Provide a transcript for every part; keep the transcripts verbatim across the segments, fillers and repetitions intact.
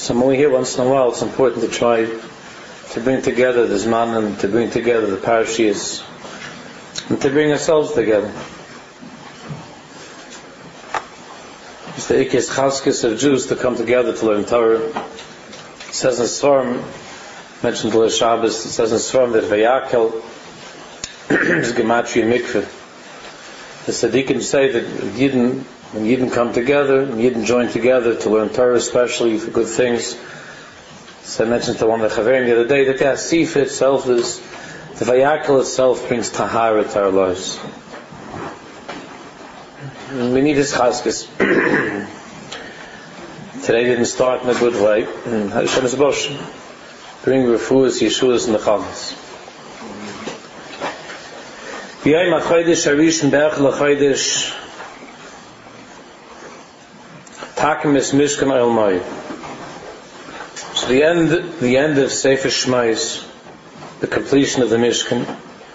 So when we hear once in a while, it's important to try to bring together this man and to bring together the parashiyos and to bring ourselves together. It's the ikes chaskes of Jews to come together to learn Torah. It says in Swarm, mentioned the Shabbos, it says in Swarm that Vayakel is gematria mikveh. The Tzaddikim say that Yidden, when Yidden come together, when Yidden join together to learn Torah, especially for good things. So I mentioned to one of the Chaverim the other day that the Asifa itself is, the Vayakel itself brings Tahara to our lives. And we need his chaskes. Today didn't start in a good way. And Hashem is Bosh. Bring refuahs, Yeshuas, and the Chagas. B'yayim HaChodesh Harishon Be'ech L'Chodesh Takim Es Mishkan El Moed. So the end, the end of Sefer Shmais, the completion of the Mishkan.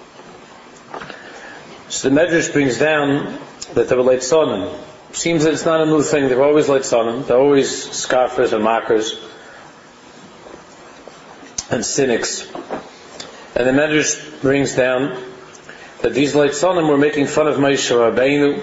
So the Medrash brings down that there were Leitzonim. Seems that it's not a new thing. There were always Leitzonim. There were always scoffers and mockers and cynics. And the Medrash brings down that these Leitzonim were making fun of Moshe Rabbeinu.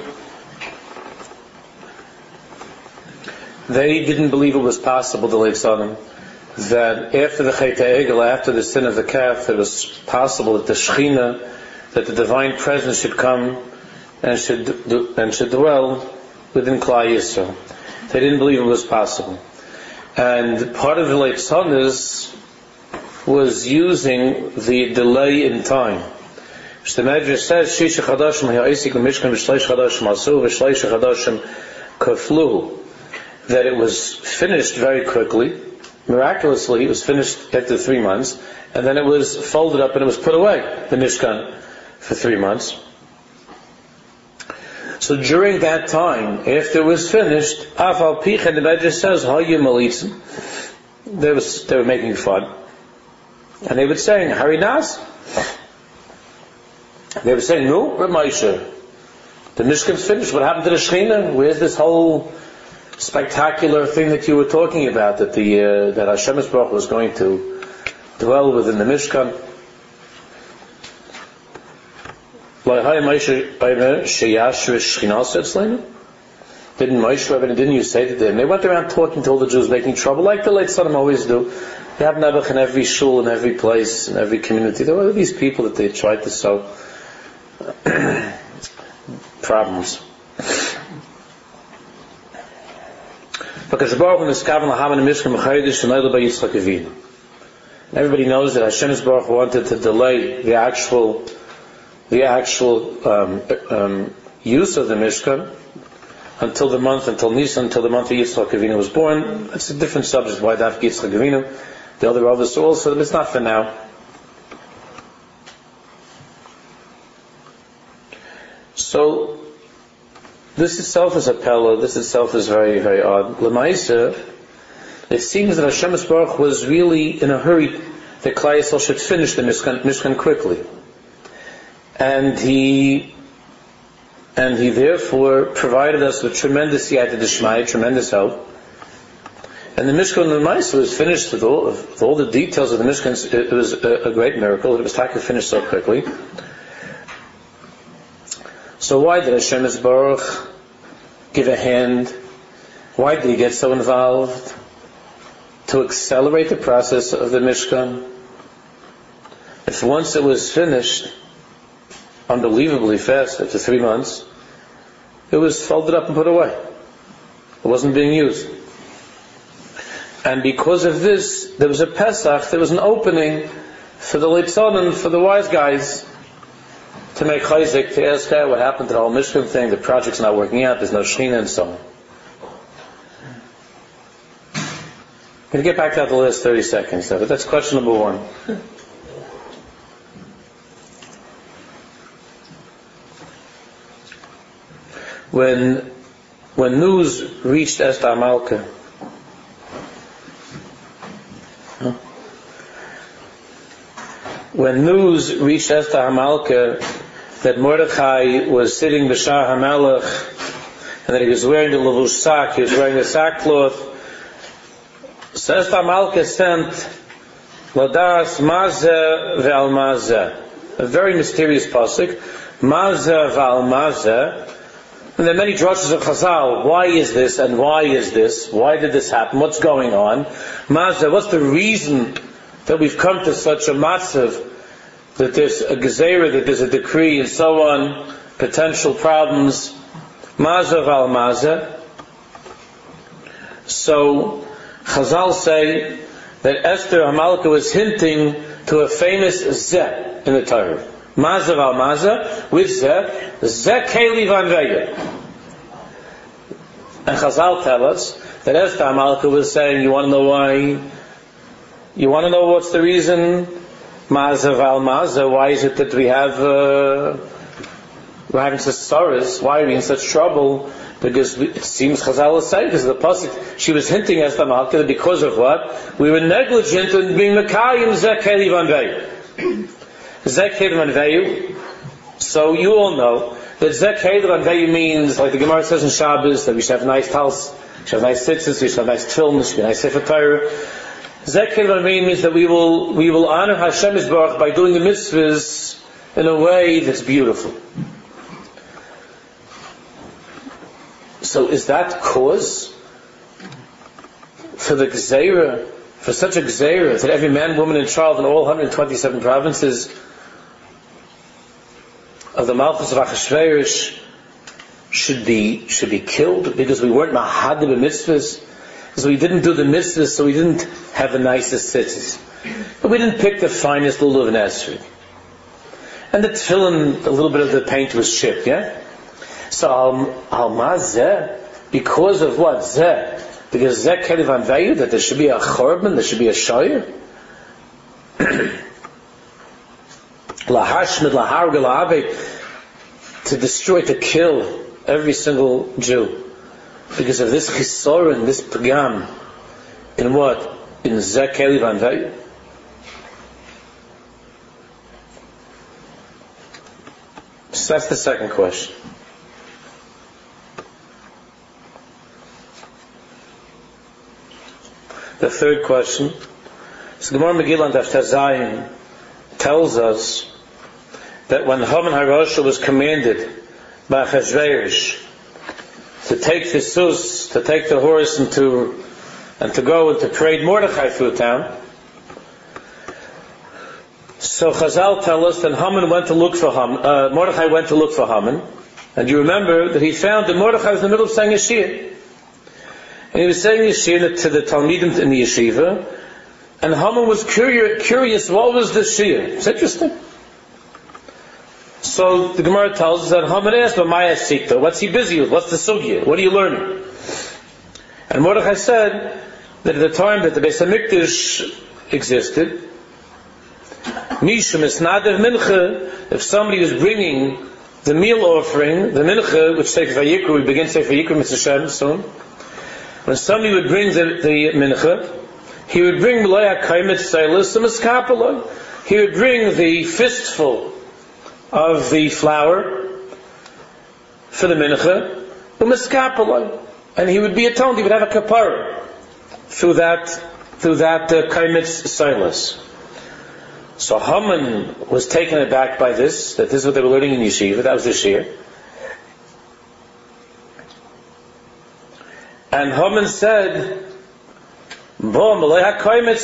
They didn't believe it was possible, the Leitzonim, that after the Chet HaEgel, after the sin of the calf, it was possible that the Shechina, that the divine presence should come and should do, and should dwell within Klal Yisrael. They didn't believe it was possible. And part of the Leitzonis was using the delay in time. The Medrash says, Shisha Chadashim Ha'isik Mishkan V'Shleish Chadashim Asu V'Shleish Chadashim Kaflu, that it was finished very quickly. Miraculously, it was finished after three months, and then it was folded up and it was put away, the Mishkan, for three months. So during that time, after it was finished, Afal Pich, and the Medrash says, Hayu Malitzim, they was they were making fun, and they were saying, Harinas. They were saying, no, Reb Moshe, the Mishkan's finished. What happened to the Shechina? Where's this whole spectacular thing that you were talking about, that the uh, that Hashem Yisbarach was going to dwell within the Mishkan? Didn't Moshe Rabbeinu, didn't you say that? And they went around talking to all the Jews, making trouble, like the Leitzonim always do. They have Nebuch in every shul, in every place, in every community. There were these people that they tried to sow problems. Because the Baruch Hu is Kavan Lahaman Mishkan Mechayidish and Leila by Yitzchak Avinu. Everybody knows that Hashem Baruch wanted to delay the actual, the actual um, um, use of the Mishkan until the month, until Nisan, until the month of Yitzchak Avinu was born. It's a different subject. Why Daf Yitzchak Avinu? The other brothers also, but it's not for now. So, this itself is a pella, this itself is very, very odd. L'maisa, it seems that Hashem Yisbarach was really in a hurry that Klal Yisrael should finish the Mishkan, Mishkan quickly. And he, and he therefore provided us with tremendous yad d'shmai, tremendous help. And the Mishkan L'maisa was finished with all, with all the details of the Mishkan. It was a, a great miracle. It was taken finished so quickly. So why did Hashem Yisbarach give a hand? Why did he get so involved? To accelerate the process of the Mishkan. If once it was finished, unbelievably fast, after three months, it was folded up and put away. It wasn't being used. And because of this, there was a Pesach, there was an opening for the Leitzonim, for the wise guys, to make chayzik, to ask her what happened to the whole Mishkan thing, the project's not working out, there's no Shechina, and so on. I'm going to get back to that the last thirty seconds, though, but that's question number one. When, when news reached Esther Malka, when news reached Esther HaMalka that Mordechai was sitting b'Shar HaMelech and that he was wearing the levush sak, he was wearing the sackcloth, So Esther Malka sent Ladas Mazeh ve'al Mazeh, a very mysterious pasuk, Mazeh ve'al Mazeh. And there are many drushes of Chazal. Why is this and why is this? Why did this happen? What's going on? Mazeh, what's the reason that we've come to such a matzav, that there's a gezerah, that there's a decree, and so on, potential problems? Mazeh ve'al Mazeh. So Chazal say that Esther Hamalka was hinting to a famous Zeh in the Torah. Mazeh ve'al Mazeh, with Zeh, Zeh Keli Vanveya. And Chazal tell us that Esther Hamalka was saying, you want to know why? You want to know what's the reason? Mazeh ve'al Mazeh, why is it that we have, uh, we're having such sorrows? Why are we in such trouble? Because we, it seems Chazal is saying, because the pasuk, she was hinting Esther Hamalka that because of what? We were negligent in being Mekayim Zeh Keli Vanveya. Zeh Keli Vanveya. So you all know that Zeh Keli Vanveya means, like the Gemara says in Shabbos, that we should have nice tals, we should have nice tzitzis, we should have nice tefillin, we should have nice sefer Torah. Zeh Keli Vanveya means that we will we will honor Hashem Yisbarach by doing the mitzvahs in a way that's beautiful. So is that cause for the Gzeira, for such a Gzeira, that every man, woman, and child in all one hundred twenty-seven provinces of the Malchus of Achashverosh should be should be killed because we weren't mahad b'mitzvahs, because we didn't do the mitzvahs, so we didn't have the nicest tzitzis, but we didn't pick the finest lulav and esrog, and the tefillin, a little bit of the paint was chipped, yeah. So al mazeh, because of what zeh? Because zeh keli vanveya, that there should be a chorban, there should be a shoyer. Lahashmid lahar gelaave, to destroy, to kill every single Jew, because of this chisorin, this pagam, in what? In zeh keli vanveya. So that's the second question. The third question, so Gemara Megillah Daf Tazayim tells us that when Haman HaRasha was commanded by Achashverosh to take the sus, to take the horse and to and to go and to parade Mordechai through town, so Chazal tell us that Haman went to look for Haman, uh, Mordechai went to look for Haman, and you remember that he found that Mordechai was in the middle of saying a shir. And he was saying Yeshir to the Talmidim in the yeshiva, and Haman was curious, curious what was the shir. It's interesting. So the Gemara tells us that Haman asked, Maya Sikta, what's he busy with? What's the sugya? What are you learning? And Mordechai said that at the time that the Beis HaMikdash existed, Mishum Esnadev Mincha, if somebody was bringing the meal offering, the Mincha, which Sefer Vayikra, we begin Sefer Vayikra Mitzvah Shem soon, when somebody would bring the, the mincha, he would bring L'Oya Kaimet Seilis and Miskapaloi. He would bring the fistful of the flour for the mincha, Miskapaloi, and he would be atoned. He would have a kapara through that through that uh, Kaimet Seilis. So Haman was taken aback by this, that this is what they were learning in yeshiva. That was the shir. And Haman said, that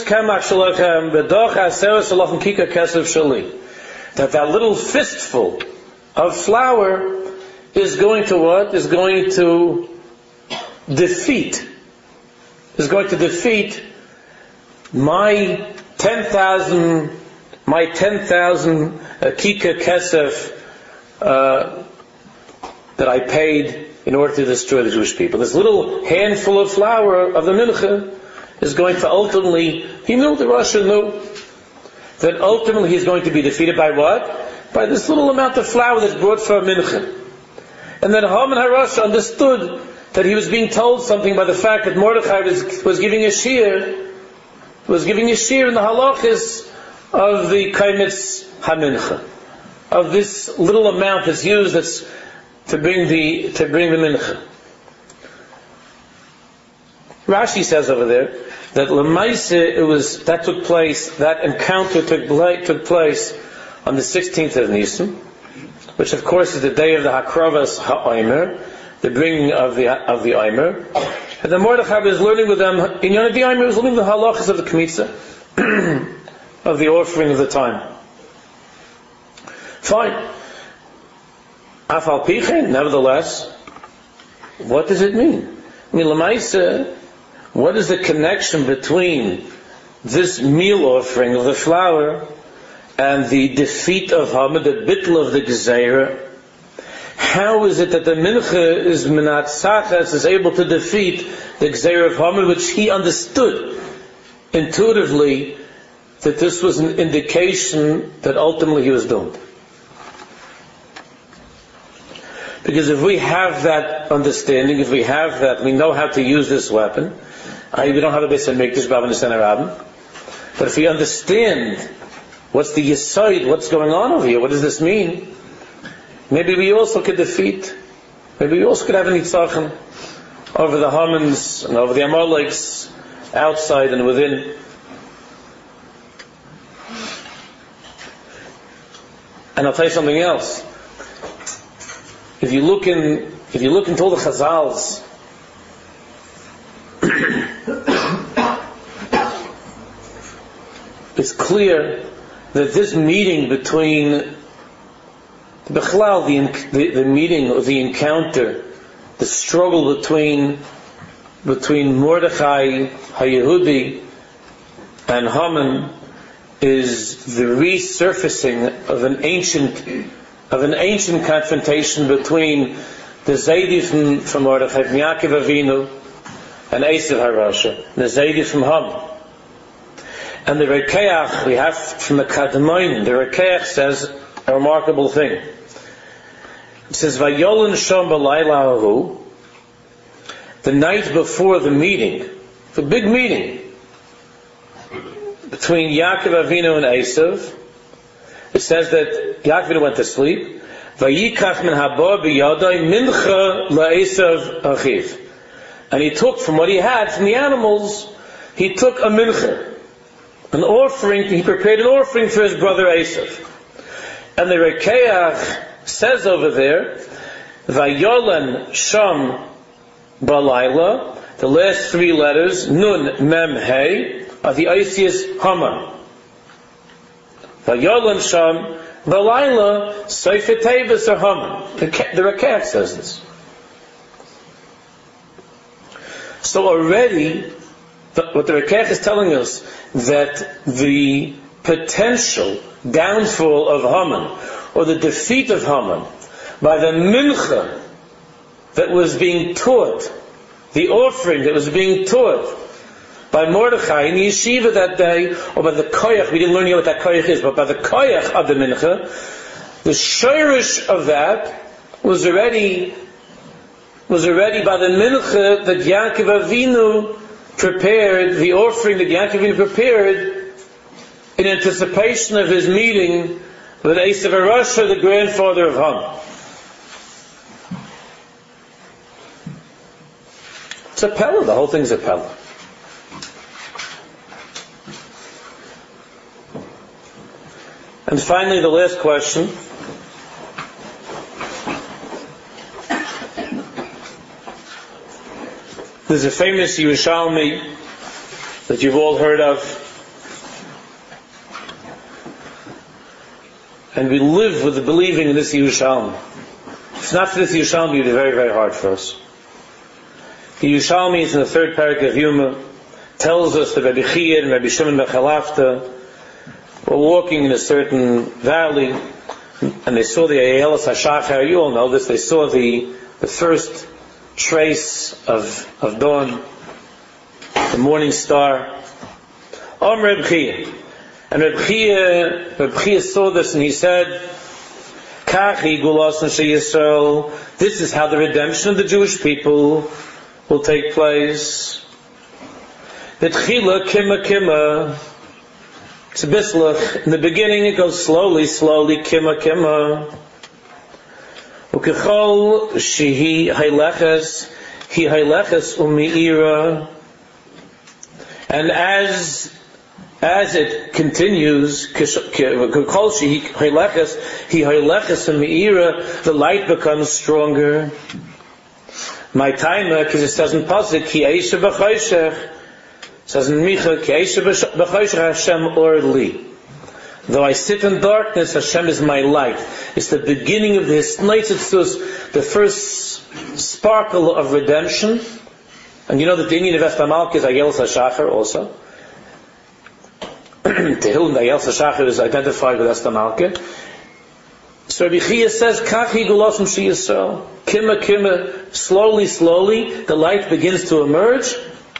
that little fistful of flour is going to what? Is going to defeat, is going to defeat my ten thousand, my ten thousand kika kesef uh, that I paid in order to destroy the Jewish people. This little handful of flour of the mincha is going to ultimately, he knew, the Russia knew, that ultimately he's going to be defeated by what? By this little amount of flour that's brought for a mincha. And then Haman HaRasha understood that he was being told something by the fact that Mordechai was, was giving a shir, was giving a shir in the halachas of the kaimitz hamincha, of this little amount that's used that's to bring the to bring the mincha. Rashi says over there that Lemaise, it was, that took place, that encounter took, took place on the sixteenth of Nisan, which of course is the day of the Hakravas HaOmer, the bringing of the of the Omer. And then Mordechai was learning with them, in Yom the Omer, was learning the halachas of the Kmitza, of the offering of the time. Fine. Afal Pichen, nevertheless, what does it mean? I mean, Lemaisa, what is the connection between this meal offering of the flour and the defeat of Haman, the bittul of the Gezeira? How is it that the Mincha is Minat Sachas, is able to defeat the Gezeira of Haman, which he understood intuitively that this was an indication that ultimately he was doomed? Because if we have that understanding, if we have that, we know how to use this weapon. I, we don't have a Beis HaMikdash, Bava Nisan Rabin. But if we understand what's the Yesod, what's going on over here, what does this mean? Maybe we also could defeat, maybe we also could have an Yitzchak over the Hamans and over the Amaleks, outside and within. And I'll tell you something else. If you look in, if you look into all the Chazals, it's clear that this meeting between the Bechlal, the, the, the meeting or the encounter, the struggle between between Mordechai HaYehudi and Haman, is the resurfacing of an ancient of an ancient confrontation between the Zaidi from, from Mordechai, from Yaakov Avinu, and Esav HaRasha, the Zaidi from Haman. And the Rekeach we have from the Kadmoin, the Rekeach says a remarkable thing. It says, Vayolin Shom B'layla Ahu, the night before the meeting, the big meeting between Yaakov Avinu and Esav, it says that Yaakov Avinu went to sleep. Vayikach min haba b'yadai mincha la'esav achiv. And he took from what he had, from the animals, he took a mincha, an offering, he prepared an offering for his brother Esav. And the Rekeach says over there, Vayolan Sham Balayla, the last three letters, Nun Mem Hey, are the Isius Haman. Vayolan Sham Balayla, Seifet Tevis or Haman. The Rekeach says this. So already, what the Rekeach is telling us, that the potential downfall of Haman, or the defeat of Haman, by the mincha that was being taught, the offering that was being taught by Mordechai in the yeshiva that day, or by the koyach, we didn't learn yet what that koyach is, but by the koyach of the mincha, the shirish of that was already was already by the mincha that Yaakov Avinu prepared, the offering that Yaakov Avinu prepared in anticipation of his meeting with Esav HaRasha, the grandfather of Haman. It's a pella, the whole thing's a pella. And finally, the last question. There's a famous Yerushalmi that you've all heard of. And we live with the believing in this Yerushalmi. If it's not for this Yerushalmi, it would be very, very hard for us. The Yerushalmi is in the third parak of Yuma, tells us that Rabbi Chia and Rabbi Shimon ben Chalafta were walking in a certain valley, and they saw the Ayelas HaShachar. You all know this. They saw the the first trace of of dawn, the morning star. Om Reb Chia. And Reb Chia, Reb Chia saw this and he said, Kachi Gulas Neshei Yisrael, this is how the redemption of the Jewish people will take place. Betchila Kima Kima. It's a bislach. In the beginning it goes slowly, slowly, Kima Kima. Ukechol Shehi Haileches, Hi Haileches Umi'ira. And as as it continues, the light becomes stronger. My time, because it says in Pasuk, Ki Eisha B'choshech, it says in Micha, Ki Eisha B'choshech Hashem Or Li. Though I sit in darkness, Hashem is my light. It's the beginning of this Neitzitzus, the first sparkle of redemption. And you know that the Indian of Esther Malka is Ayel Sashachar also. Tehillim Ayel Sashachar is identified with Esther Malka. So Rabbi Chia says, Kachi Gulosum Shi Yisrael. Kima Kima, slowly, slowly, the light begins to emerge.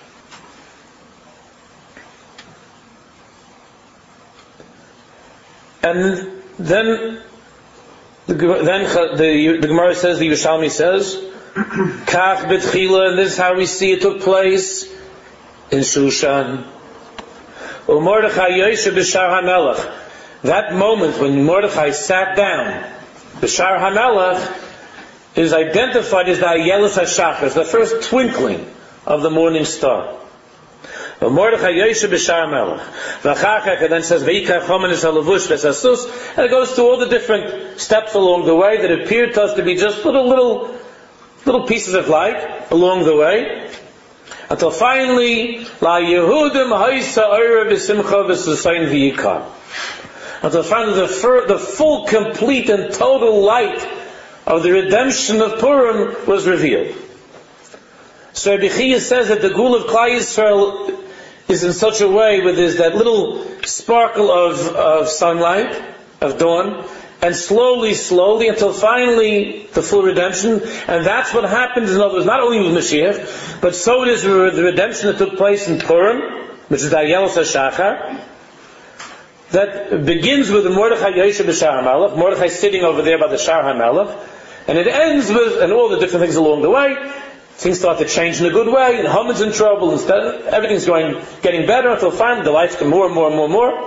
And then, the, then the, the Gemara says, the Yerushalmi says, Kach B'tchila, and this is how we see it took place in Shushan. Mordechai Yoshe B'Shar HaMelech. That moment when Mordechai sat down, B'Shar HaMelech is identified as the Ayelis HaShachar, as the first twinkling of the morning star. Mordechai Yoshe B'Shar HaMelech. V'achachach, and then says, V'ikach Chomenis HaLavush V'Sasus, and it goes through all the different steps along the way that appeared to us to be just little, little, little pieces of light along the way. Until finally, La Yehudim Haisa Oira B'Simcha V'Susayin V'Yikar. Until finally the, fir- the full, complete, and total light of the redemption of Purim was revealed. So Rabbi Chia says that the Gul of Klal Yisrael is in such a way where there's that little sparkle of, of sunlight, of dawn, and slowly, slowly, until finally the full redemption. And that's what happens, in other words, not only with Mashiach, but so it is with the redemption that took place in Purim, which is the Ayelos HaShachar, that begins with the Mordechai Yoshe B'Shar HaMelech, Mordechai sitting over there by the Shar HaMelech, and it ends with, and all the different things along the way, things start to change in a good way, and Haman's in trouble, and everything's going, getting better until finally the lights come more and more and more and more.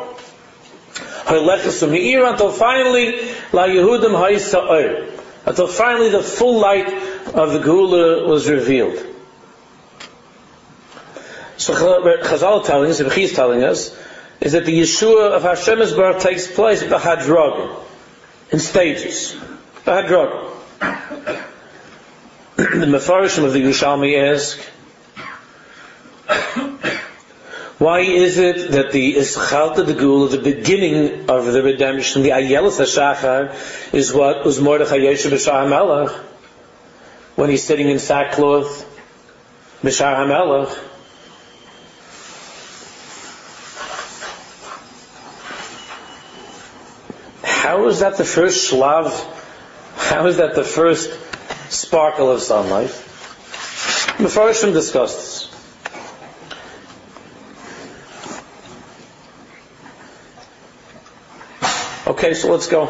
Until finally, La Yehudim Haisa Oir. Until finally the full light of the Geula was revealed. So Chazal telling us, Rebbe is telling us, is that the Yeshua of Hashem Yisbarach takes place at the Hadragim, in stages. The Hadragim. The Mefarshim of the Yerushalmi ask, why is it that the Ischalta de Gula, the beginning of the redemption, the Ayelis HaShachar, is what was Mordechai Yoshe B'Shar HaMelech, when he's sitting in sackcloth, B'Shar HaMelech? How is that the first shlav? How is that the first sparkle of sunlight? The Mefarshim discussed this. Okay, so let's go.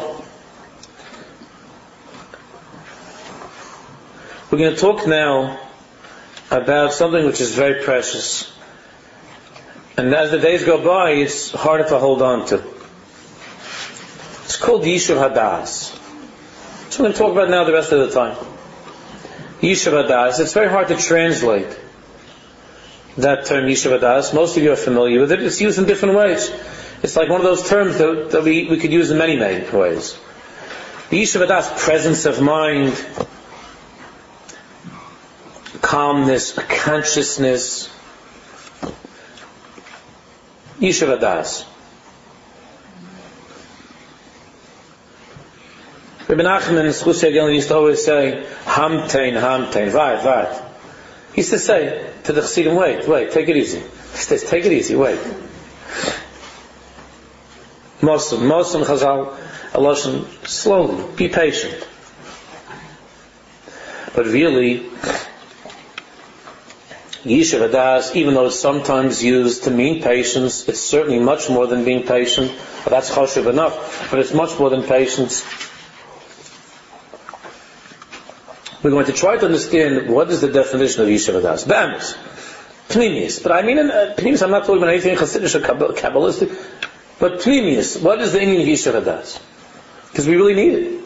We're going to talk now about something which is very precious. And as the days go by, it's harder to hold on to. It's called Yishuv Hadas. So we're going to talk about it now the rest of the time. Yishuv Hadas. It's very hard to translate that term Yishuv Hadas. Most of you are familiar with it. It's used in different ways. It's like one of those terms that, that we, we could use in many, many ways. The Yishuv Hadas, presence of mind, calmness, consciousness. Yishuv Hadas. Rabbi Nachman in Schusay Gilin used to always say, Hamtein, Hamtein, Vait, Vait. He used to say to the Chassidim, wait, wait, take it easy. He says, take it easy, wait. Mosul, Mosul, Chazal, Aloshan, slowly, be patient. But really, Yishuv Hadas, even though it's sometimes used to mean patience, it's certainly much more than being patient. But that's choshev enough. But it's much more than patience. We're going to try to understand what is the definition of Yishuv Hadas. Be'emes. Pnimius. But I mean, in uh, Pnimius, I'm not talking about anything Chassidish or Kabbalistic. But Pnimius, what is the meaning of Yishuv Hadas? Because we really need it.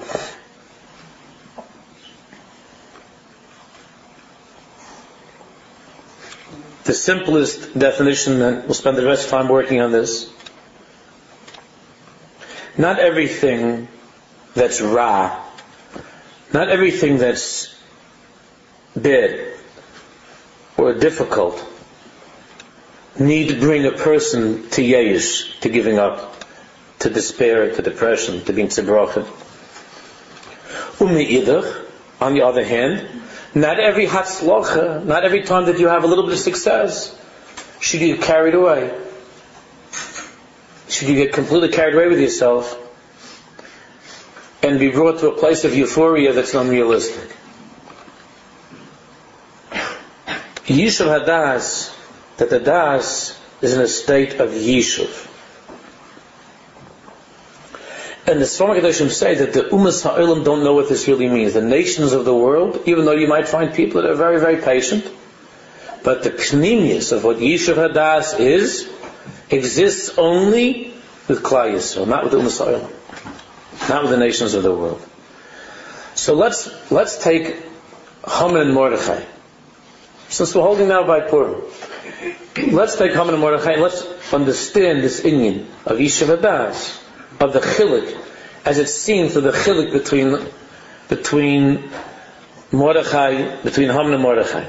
the simplest definition, and we'll spend the rest of the time working on this. Not everything that's ra, not everything that's bad or difficult need to bring a person to yesh, to giving up, to despair, to depression, to being tzibrochen. U'me'idach, on the other hand, not every hatzlocha, not every time that you have a little bit of success, should you get carried away. Should you get completely carried away with yourself and be brought to a place of euphoria that's unrealistic. Yishuv hadas, that the das is in a state of yishuv. And the Sfam HaKadoshim say that the Umas Ha'olam don't know what this really means. The nations of the world, even though you might find people that are very, very patient, but the pnimius of what Yishuv Hadas is, exists only with Klal Yisrael, not with the Umas Ha'olam, not with the nations of the world. So let's let's take Haman and Mordechai. Since we're holding now by Purim, let's take Haman and Mordechai and let's understand this inyan of Yishuv Hadas, of the chilik, as it's seen through the chilik between between Mordechai, between Haman and Mordechai.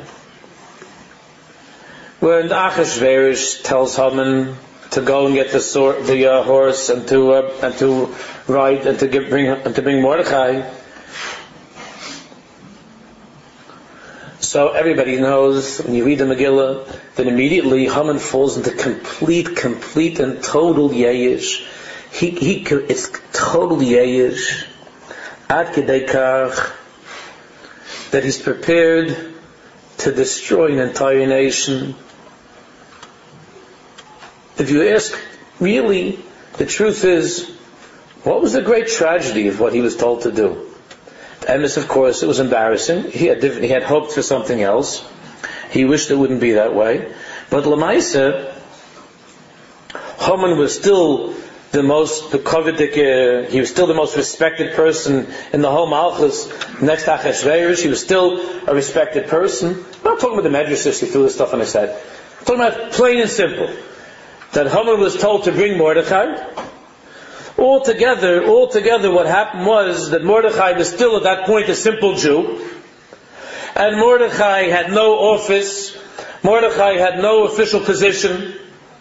When Achashverosh tells Haman to go and get the sword, the uh, horse, and to uh, and to ride and to give, bring and to bring Mordechai, so everybody knows when you read the Megillah that immediately Haman falls into complete, complete and total yeyish. He, he, it's totally yeyish, ad kedei kach, that he's prepared to destroy an entire nation. If you ask, really, the truth is, what was the great tragedy of what he was told to do? And this, of course, it was embarrassing. He had he had hoped for something else. He wished it wouldn't be that way. But Lamaisa, Haman was still the most, the Kovidik, uh, he was still the most respected person in the whole Malchus, next to Achashverosh. He was still a respected person. I'm not talking about the Medrashis who threw this stuff on his head. I'm talking about plain and simple. That Haman was told to bring Mordechai. Altogether, altogether what happened was that Mordechai was still at that point a simple Jew. And Mordechai had no office. Mordechai had no official position.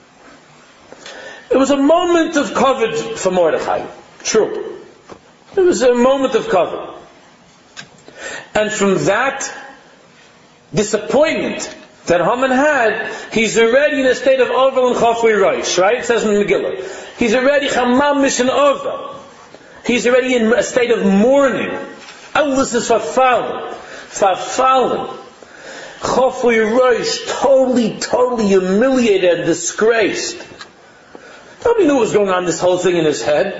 It was a moment of kavod for Mordechai. True. It was a moment of kavod. And from that disappointment that Haman had, he's already in a state of Ovel and Chafui Rosh, right? It says in the Megillah. He's already Chamamish and Ovel. He's already in a state of mourning. Oh, this is Verfallen. Verfallen. Chafui Rosh, totally, totally humiliated and disgraced. Nobody knew what was going on, this whole thing in his head.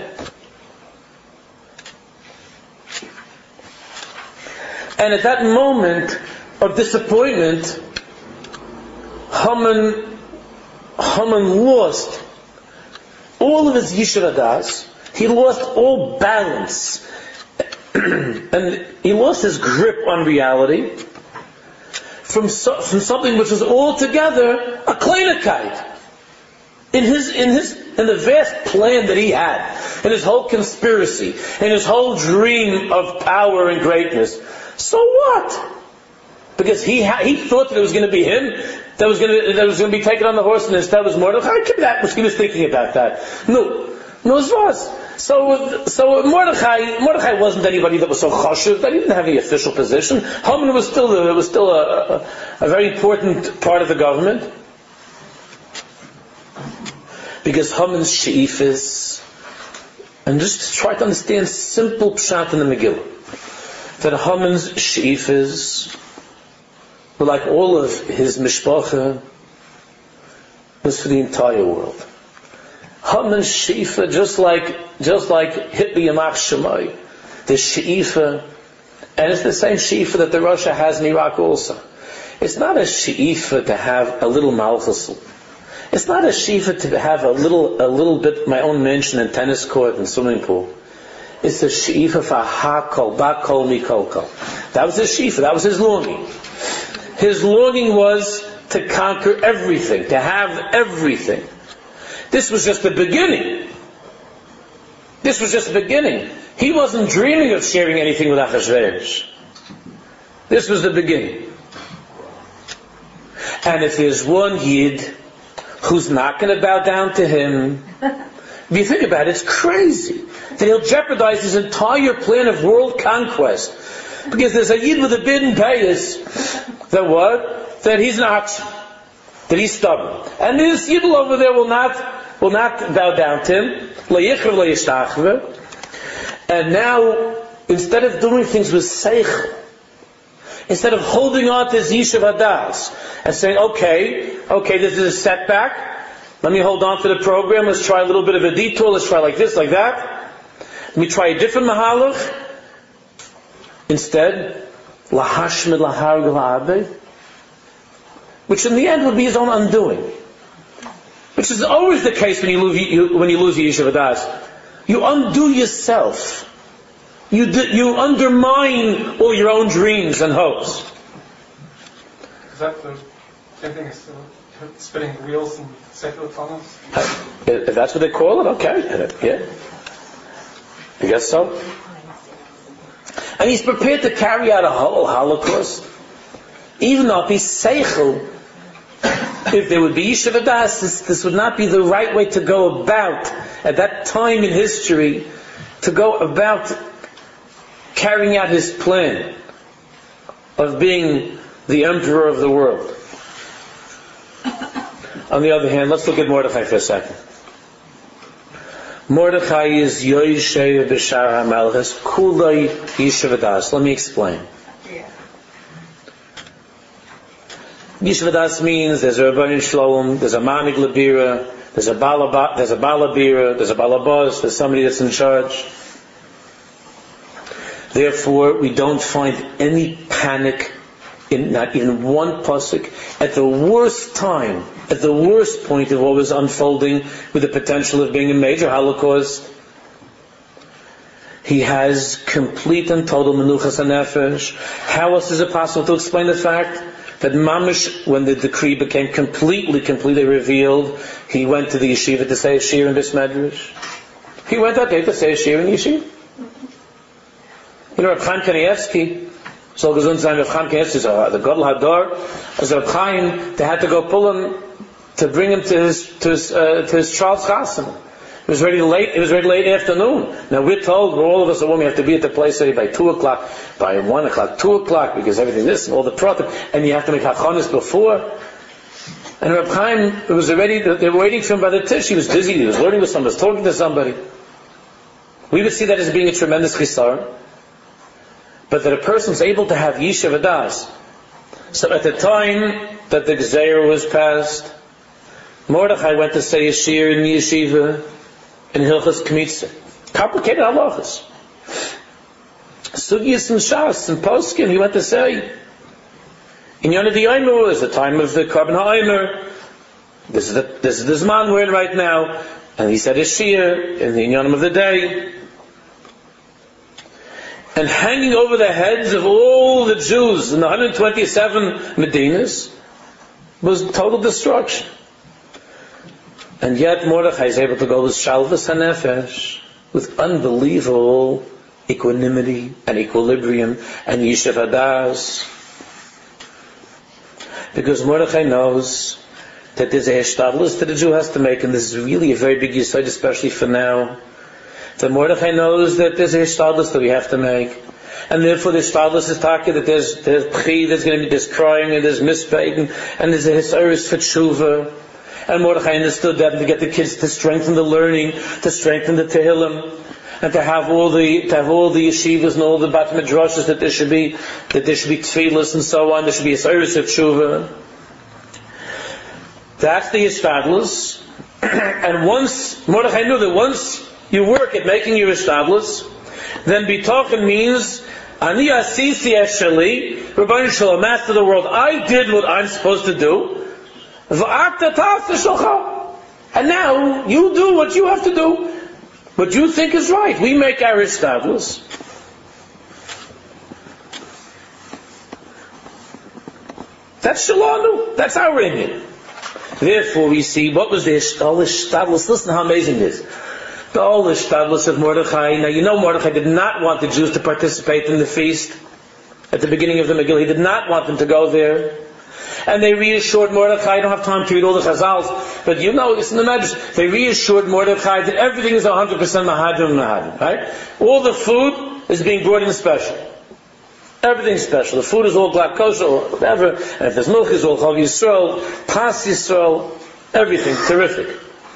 And at that moment of disappointment, Haman, Haman lost all of his Yishuv Hadas. He lost all balance. And he lost his grip on reality from, so, from something which was altogether a kleinigkeit. In his, in his, in the vast plan that he had, in his whole conspiracy, in his whole dream of power and greatness. So what? Because he ha- he thought that it was going to be him that was going to that was going to be taken on the horse, and instead was Mordechai. That was he was thinking about that. No, no, it was. So, so Mordechai, Mordechai wasn't anybody that was so chashuv that he didn't have any official position. Haman was still, it was still a, a, a very important part of the government. Because Haman's she'ifis, and just try to understand simple pshat in the Megillah, that Haman's she'ifis were like all of his mishpacha was for the entire world. Haman's she'ifa, just like just like Hitler Yamach Shemai, the she'ifa, and it's the same she'ifa that the Russia has in Iraq also. It's not a she'ifa to have a little malchus. It's not a she'ifa to have a little, a little bit my own mansion and tennis court and swimming pool. It's a she'ifa for hakol, bakol, mikol kol. That was his she'ifa. That was his longing. His longing was to conquer everything, to have everything. This was just the beginning. This was just the beginning. He wasn't dreaming of sharing anything with Achashverosh. This was the beginning. And if there's one Yid who's not going to bow down to him, if you think about it, it's crazy that he'll jeopardize his entire plan of world conquest. Because there's a Yid with a bid and payas that what? That he's not, that he's stubborn. And this Yid over there will not will not bow down to him. And now, instead of doing things with seichel, instead of holding on to his yishuv hadas and saying, okay, okay, this is a setback, let me hold on to the program, let's try a little bit of a detour, let's try like this, like that, let me try a different mahalach. Instead, lahashmid laharg la'abe, which in the end would be his own undoing. Which is always the case when you lose, you, when you lose your yishuv hadas. You undo yourself. You do, you undermine all your own dreams and hopes. Is that the same thing as uh, spinning wheels in secular tunnels? If that's what they call it, okay. Yeah. I guess so. And he's prepared to carry out a whole Holocaust. Even though he's seichel, if there would be yishuv hadas, this, this would not be the right way to go about, at that time in history, to go about carrying out his plan of being the emperor of the world. On the other hand, let's look at Mordechai for a second. Mordechai is Yoshei B'Shar HaMelech, Kulei Yishuv hadas. Let me explain. Yishuv hadas means there's a Rebbeinu Shalom, there's a Manig Labira, there's a Balabira, there's a Balabira, there's a Balabos, there's somebody that's in charge. Therefore, we don't find any panic in not even one pasuk at the worst time, at the worst point of what was unfolding with the potential of being a major Holocaust. He has complete and total menuchas hanefesh. How else is it possible to explain the fact that mamish, when the decree became completely, completely revealed, he went to the yeshiva to say a shir in Bis Medrash? He went that day to say a shir in the yeshiva. You know, Reb Chaim Kanievsky, so gesund sein, Reb Chaim Kanievsky is the Gadol Hador, as Reb Chaim, they had to go pull him to bring him to his to his, uh, to his Charles Chassan. It was already late. It was already late afternoon. Now we're told, we're all of us, a woman, have to be at the place already by two o'clock, by one o'clock, two o'clock, because everything this and all the pratim, and you have to make hachonis before. And Reb Chaim, it was already, they were waiting for him by the tish. He was busy. He was learning with somebody, was talking to somebody. We would see that as being a tremendous chisar. But that a person's able to have yishuv hadas. So at the time that the Gezeira was passed, Mordechai went to say a shir in the yeshiva in Hilchas Kmitza. Complicated halachas. Sugiyas and Shas and Poskim, he went to say. In Yonah D'Omer is the time of the Korban HaOmer. This is the, this is the Zman we're in right now. And he said a shir in the Inyanim of the day. And hanging over the heads of all the Jews in the one hundred twenty-seven Medinas was total destruction. And yet Mordechai is able to go with Shalvas HaNefesh, with unbelievable equanimity and equilibrium and Yishuv hadas. Because Mordechai knows that there's a hishtadlus that a Jew has to make, and this is really a very big yesod, especially for now. That Mordechai knows that there's a hishtadlus that we have to make, and therefore the hishtadlus is talking that there's there's pchi, there's going to be this crying, and there's misbegging, and there's a hisaris for tshuva. And Mordechai understood that to get the kids to strengthen the learning, to strengthen the tehillim, and to have all the to have all the yeshivas and all the bat midrashas that there should be that there should be tefillas and so on. There should be hisaris of tshuva. That's the hishtadlus. And once Mordechai knew that once you work at making your hishtadlus, then bitochen means ani asisi esheli, Rebbeinu Shalom, master of the world. I did what I'm supposed to do. And now you do what you have to do, what you think is right. We make our hishtadlus. That's Shalanu. That's our Indian. Therefore, we see what was this? All this shtadlus. Listen how amazing it is. The all this shtadlus of Mordechai. Now, you know Mordechai did not want the Jews to participate in the feast at the beginning of the Megillah. He did not want them to go there. And they reassured Mordechai. I don't have time to read all the Chazals, but you know, it's in the Medrash. They reassured Mordechai that everything is one hundred percent Mahadim Mahadim, right? All the food is being brought in special. Everything's special. The food is all glad kosher or whatever. And if there's milk, it's all Chag Yisrael, Pas Yisrael, everything. Terrific.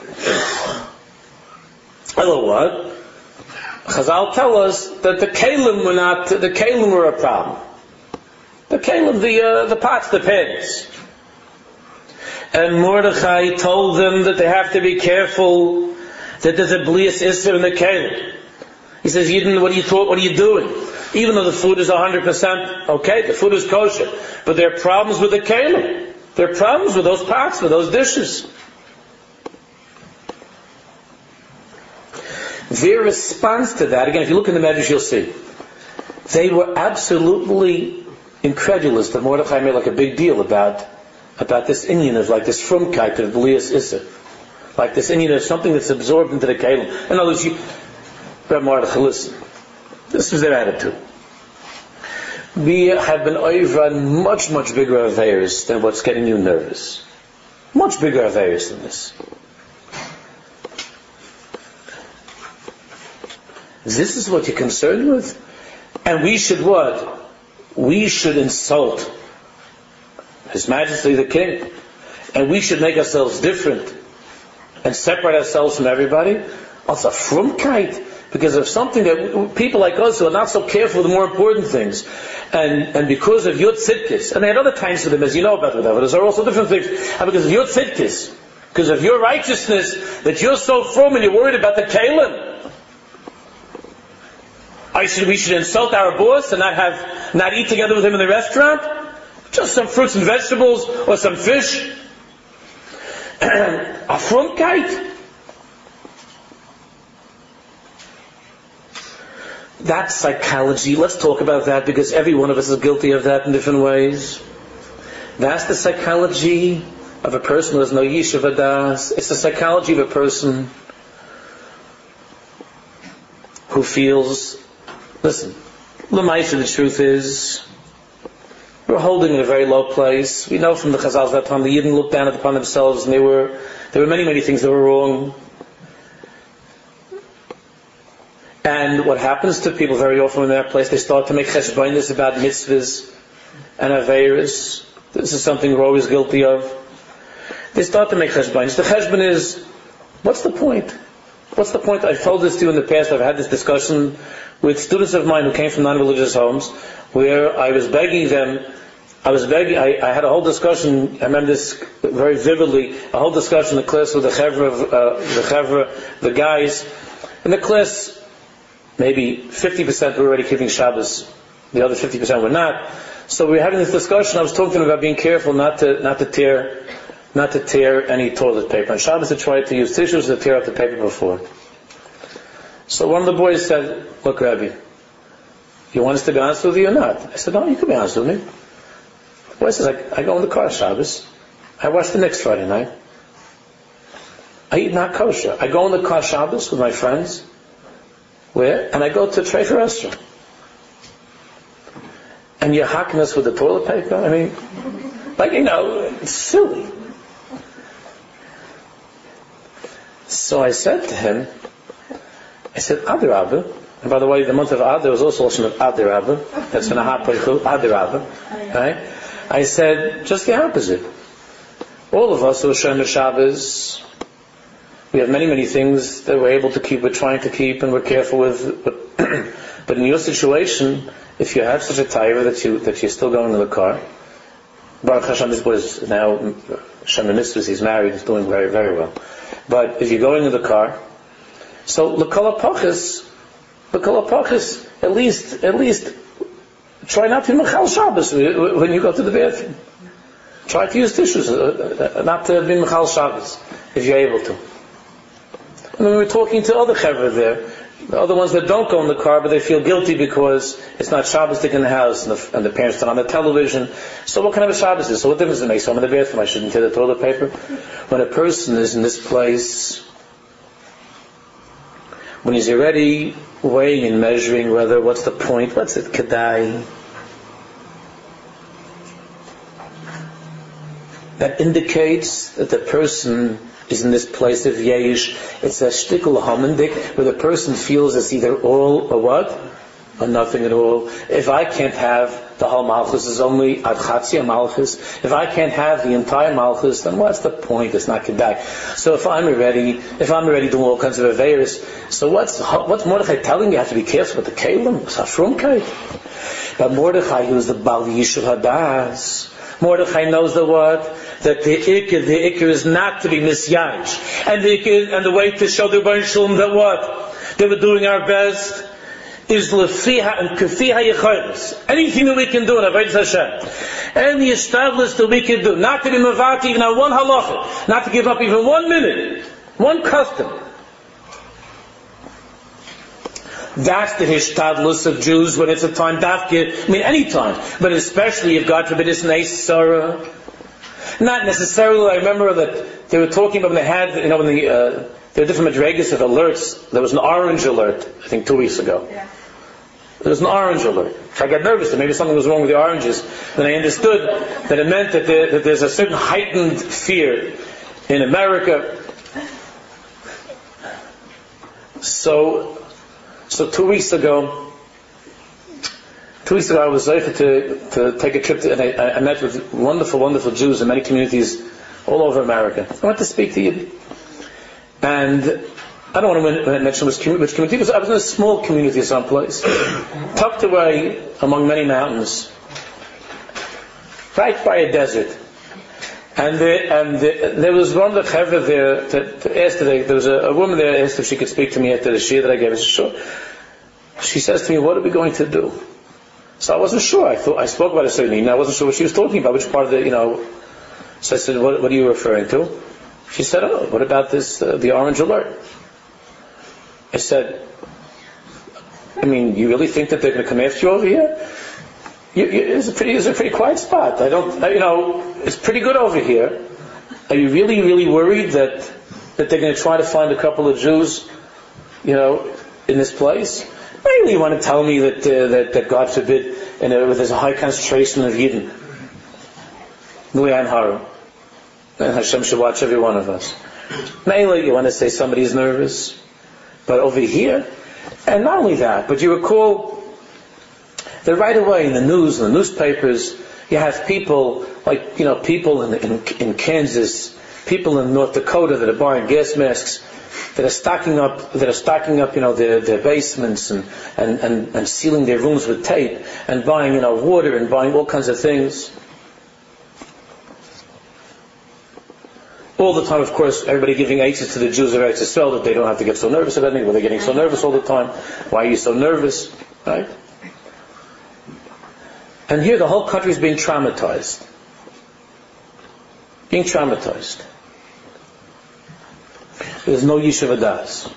Hello, what? Chazal tell us that the kalim were not, the kalim were a problem. The kalim, the, uh, the pots, the pans. And Mordechai told them that they have to be careful that there's a blias isser in the kalim. He says, Yidden, what are you taught, what are you doing? Even though the food is one hundred percent okay, the food is kosher, but there are problems with the kalim. There are problems with those pots, with those dishes. Their response to that, again, if you look in the Medrash, you'll see, they were absolutely incredulous that Mordechai made like a big deal about about this Indian of like this frumkeit of Blias Issa, like this Indian of something that's absorbed into the kalim. In other words, you, Rabbi Mordechai, listen. This was their attitude. We have been over on much, much bigger affairs than what's getting you nervous. Much bigger affairs than this. This is what you're concerned with? And we should what? We should insult His Majesty the King. And we should make ourselves different and separate ourselves from everybody. Also, frumkeit. Because of something that people like us who are not so careful with the more important things. And and because of your tzidkis, and they had other kinds of them, as you know about whatever, there are also different things. And because of your tzidkis, because of your righteousness, that you're so firm and you're worried about the kalim, I should, we should insult our boss and not have, not eat together with him in the restaurant? Just some fruits and vegetables, or some fish? A frumkeit? That's psychology. Let's talk about that, because every one of us is guilty of that in different ways. That's the psychology of a person who has no yeshiva das. It's the psychology of a person who feels, listen, l'maisa, the truth is, we're holding in a very low place. We know from the Chazals that time the Yidden looked down upon themselves, and they were, there were many, many things that were wrong. And what happens to people very often in that place, they start to make cheshbonis about mitzvahs and aveiros. This is something we're always guilty of. They start to make cheshbonis. The cheshbon is, what's the point? What's the point? I've told this to you in the past. I've had this discussion with students of mine who came from non-religious homes, where I was begging them, I was begging, I, I had a whole discussion, I remember this very vividly, a whole discussion in the class with the chevra, uh, the chevra, the guys. In the class, maybe fifty percent were already keeping Shabbos, the other fifty percent were not. So we were having this discussion. I was talking to them about being careful not to not to tear not to tear any toilet paper. On Shabbos they tried to use tissues to tear out the paper before. So one of the boys said, "Look, Rabbi, you want us to be honest with you or not?" I said, "No, you can be honest with me." The boy says, I, I go in the car Shabbos. I watch the Knicks Friday night. I eat not kosher. I go in the car Shabbos with my friends. Where? And I go to a treasure restaurant. And you're hacking us with the toilet paper? I mean, like, you know, it's silly. So I said to him, I said, Adar Rabba. And by the way, the month of Adar was also also of Adar Rabba. That's in a ha'peichu, Adar Rabba. Right? I said, just the opposite. All of us who are Shomer Shabbos, we have many, many things that we're able to keep, we're trying to keep, and we're careful with. But, but in your situation, if you have such a tire that you that you're still going in the car, Baruch Hashem, this boy is now Shomer Mitzvahs, he's married, he's doing very, very well. But if you're going in the car, so l'kol hapachas, l'kol hapachas, at least, at least, try not to be mechal Shabbos when you go to the bathroom. Try to use tissues, uh, not to be mechal Shabbos if you're able to. And when we were talking to other chevra there, The other ones that don't go in the car, but they feel guilty because it's not Shabbos in the house, and the, and the parents turn on the television. So what kind of a Shabbos is it? So what difference does it make? So I'm in the bathroom, I shouldn't tear the toilet paper. When a person is in this place, when he's already weighing and measuring whether, what's the point, what's it, Kedai, that indicates that the person is in this place of Yeish. It's a shtikul hamendik, where the person feels it's either all or what? Or nothing at all. If I can't have the whole Malchus, is only ad chatzia Malchus. If I can't have the entire Malchus, then what's the point? It's not Kedai. So if I'm already, if I'm already doing all kinds of Averis, so what's, what's Mordechai telling you? You have to be careful with the Kalim. It's Hafrumkeit. But Mordechai, who is the Bal Yishuv Hadas, Mordechai knows the what? That the ikr, the ikr is not to be misyayish. And the ikr, and the way to show the Rebbeinu Shalom that what? They were doing our best is lefiha and kefiha yechoros. Anything that we can do in Avodas Hashem. Any established that we can do. Not to be mavati even on one halacha. Not to give up even one minute. One custom. That's the hishtadlus of Jews when it's a time dafke. I mean, any time, but especially if God forbid it's Neis Sarah. Not necessarily. I remember that they were talking about when they had, you know, when the uh, there were different madrigas of alerts. There was an orange alert, I think, two weeks ago. Yeah. There was an orange alert. I got nervous that maybe something was wrong with the oranges. Then I understood that it meant that, there, that there's a certain heightened fear in America. So. So two weeks ago, two weeks ago I was able to, to take a trip to, and I, I met with wonderful, wonderful Jews in many communities all over America. I went to speak to you. And I don't want to mention which community, which community, because I was in a small community someplace, tucked away among many mountains, right by a desert. And, the, and the, there was one that Chevra there to, to ask today. There was a, a woman there asked if she could speak to me after the shir that I gave. I said, sure. She says to me, "What are we going to do?" So I wasn't sure. I thought I spoke about a certain evening. I wasn't sure what she was talking about, which part of the, you know. So I said, "What, what are you referring to?" She said, "Oh, what about this, uh, the orange alert?" I said, "I mean, you really think that they're going to come after you over here? You, you, it's a pretty, it's a pretty quiet spot. I don't, I, you know, it's pretty good over here. Are you really, really worried that that they're going to try to find a couple of Jews, you know, in this place? Maybe you want to tell me that uh, that, that God forbid, you know, there's a high concentration of Yidden. Nuyan Haru. And Hashem should watch every one of us. Mainly, you want to say somebody's nervous, but over here, and not only that, but you recall that right away in the news, in the newspapers, you have people like, you know, people in, in in Kansas, people in North Dakota that are buying gas masks, that are stocking up, that are stocking up, you know, their, their basements and, and, and, and sealing their rooms with tape, and buying, you know, water and buying all kinds of things. All the time, of course, everybody giving aids to the Jews of Eretz Yisrael that they don't have to get so nervous about anything. Well, they're getting so nervous all the time. Why are you so nervous? Right? And here the whole country is being traumatized. Being traumatized. There's no Yishuv Hadas.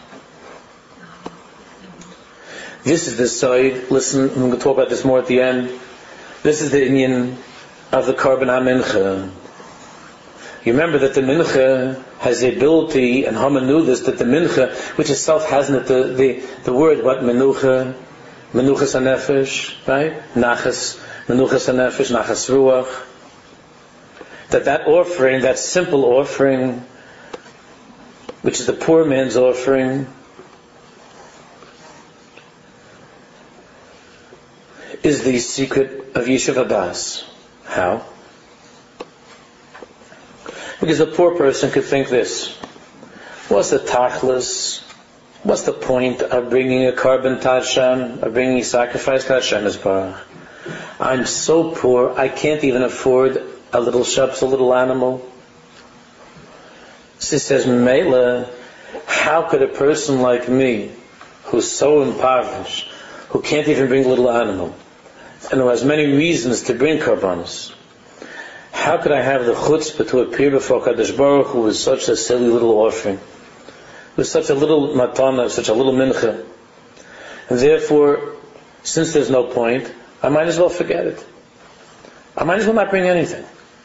This is the side, listen, I'm going to talk about this more at the end. This is the inyan of the Korban HaMincha. You remember that the Mincha has the ability, and Haman knew this, that the Mincha, which itself has in it the, the, the word, what, Menucha, Menuchas HaNefesh, right? Nachas, Menuchas HaNefesh, Nachas Ruach. That that offering, that simple offering, which is the poor man's offering, is the secret of Yishuv Hadas. How? Because the poor person could think this: what's the tachlis? What's the point of bringing a korban to Hashem, of bringing a sacrifice to Hashem Yisbarach? I'm so poor, I can't even afford a little sheps, a little animal. She says, Mela, how could a person like me, who's so impoverished, who can't even bring a little animal, and who has many reasons to bring korbanos, how could I have the chutzpah to appear before Kadosh Baruch Hu with such a silly little offering, with such a little matana, such a little mincha? And therefore, since there's no point, I might as well forget it. I might as well not bring anything.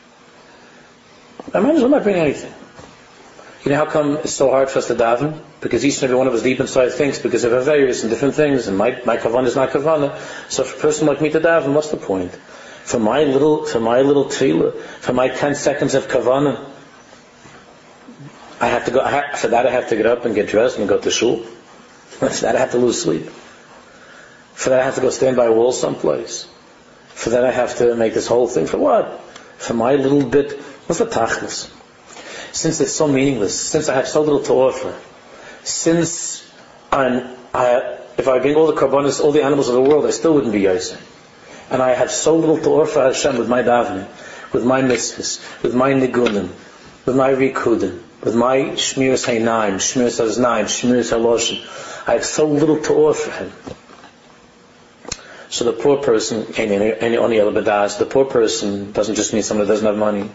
I might as well not bring anything. You know how come it's so hard for us to daven? Because each and every one of us deep inside thinks, because of our various and different things, and my, my kavanah is not kavanah. So for a person like me to daven, what's the point? For my little, for my little tefillah, for my ten seconds of kavanah, I have to go, I have, for that I have to get up and get dressed and go to shul. For that I have to lose sleep. For that I have to go stand by a wall someplace. For that I have to make this whole thing. For what? For my little bit. What's the tachlis? Since it's so meaningless, since I have so little to offer, since I'm, I, if I bring all the karbonis, all the animals of the world, I still wouldn't be Yosef. And I have so little to offer Hashem with my davening, with my mitzvahs, with my nigunim, with my rikudim, with my shmiras hainaim, shmiras haznaim, shmiras haloshin. I have so little to offer Him. So the poor person, the poor person doesn't just mean someone who doesn't have money.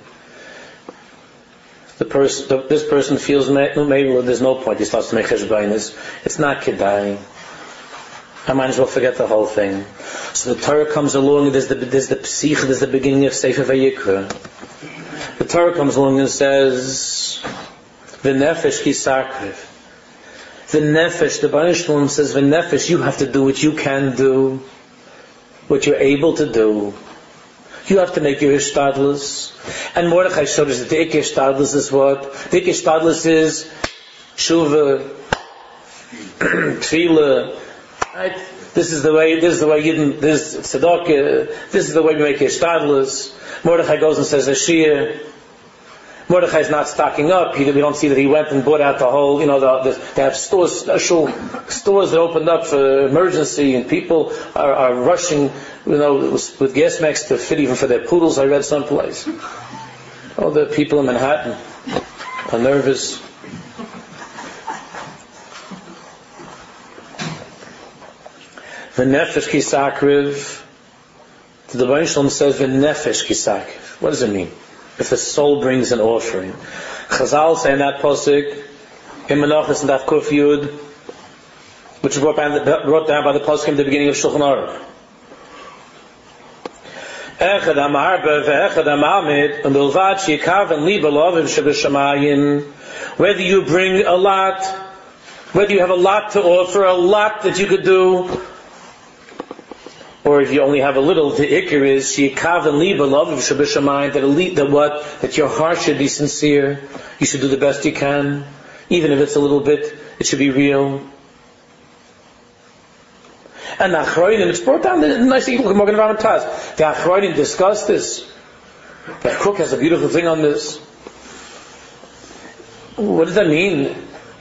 The person, the, this person feels maybe, maybe well, there's no point. He starts to make cheshbainis. It's not kedai. I might as well forget the whole thing. So the Torah comes along. There's the there's the psich. There's the beginning of Sefer Vayikra. The Torah comes along and says, "V'nefesh ki sakriv." The nefesh. The Baruch Shalom says, "V'nefesh." You have to do what you can do, what you're able to do. You have to make your ishtadlus. And Mordechai showed us that the ikar ishtadlus is what? The ikar ishtadlus is shuva, tefillah. Right? This is the way. This is the way Yidden. This is tzedakah. This is the way we make ishtadlus. Mordechai goes and says a shir. Mordechai is not stocking up. He, we don't see that he went and bought out the whole. You know, the, the, they have stores, special stores that opened up for emergency, and people are, are rushing. You know, with, with gas masks to fit even for their poodles. I read someplace. Oh, the people in Manhattan are nervous. V'nefesh ki sakriv. The Baruch Shalom says v'nefesh ki sakriv. What does it mean? If the soul brings an offering. Chazal say in that posuk, in Menachos and Daf Kuf Yud, which is brought down by the posuk in the beginning of Shulchan Aruch. Echad amarba ve'echad amamid u'milvad sheyikaven li b'loviv shebeshamayim. Whether you bring a lot, whether you have a lot to offer, a lot that you could do, or if you only have a little, the ikar is sheyikaven li b'loviv shebeshamayim, that that what that your heart should be sincere. You should do the best you can, even if it's a little bit. It should be real. And the Achronim, it's brought down the nice Eagle Morgan Ram Taz. The Achronim discuss this. The Cook has a beautiful thing on this. What does that mean?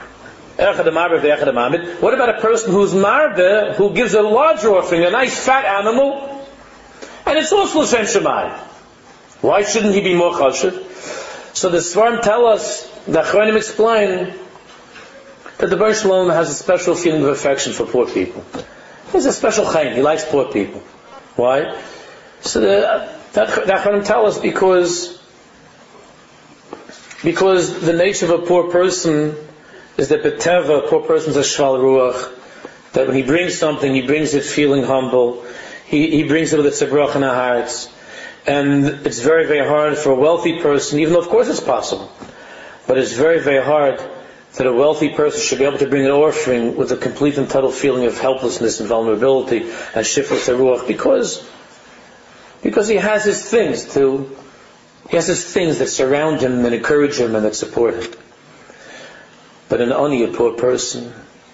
What about a person who's marbe, who gives a larger offering, a nice fat animal, and it's also L'Shem Shemayim? Why shouldn't he be more chashuv? So the Svarim tell us, the Achronim explain, that the Baruch Shalom has a special feeling of affection for poor people. He's a special chaim. He likes poor people. Why? So the Achronim tell us because because the nature of a poor person is that beteva, a poor person is a shval ruach. That when he brings something, he brings it feeling humble. He he brings it with a tzebrach in our hearts, and it's very very hard for a wealthy person, even though of course it's possible, but it's very very hard that a wealthy person should be able to bring an offering with a complete and total feeling of helplessness and vulnerability and shifras haruach, because because he has his things to he has his things that surround him and encourage him and that support him. But an oni, a poor person,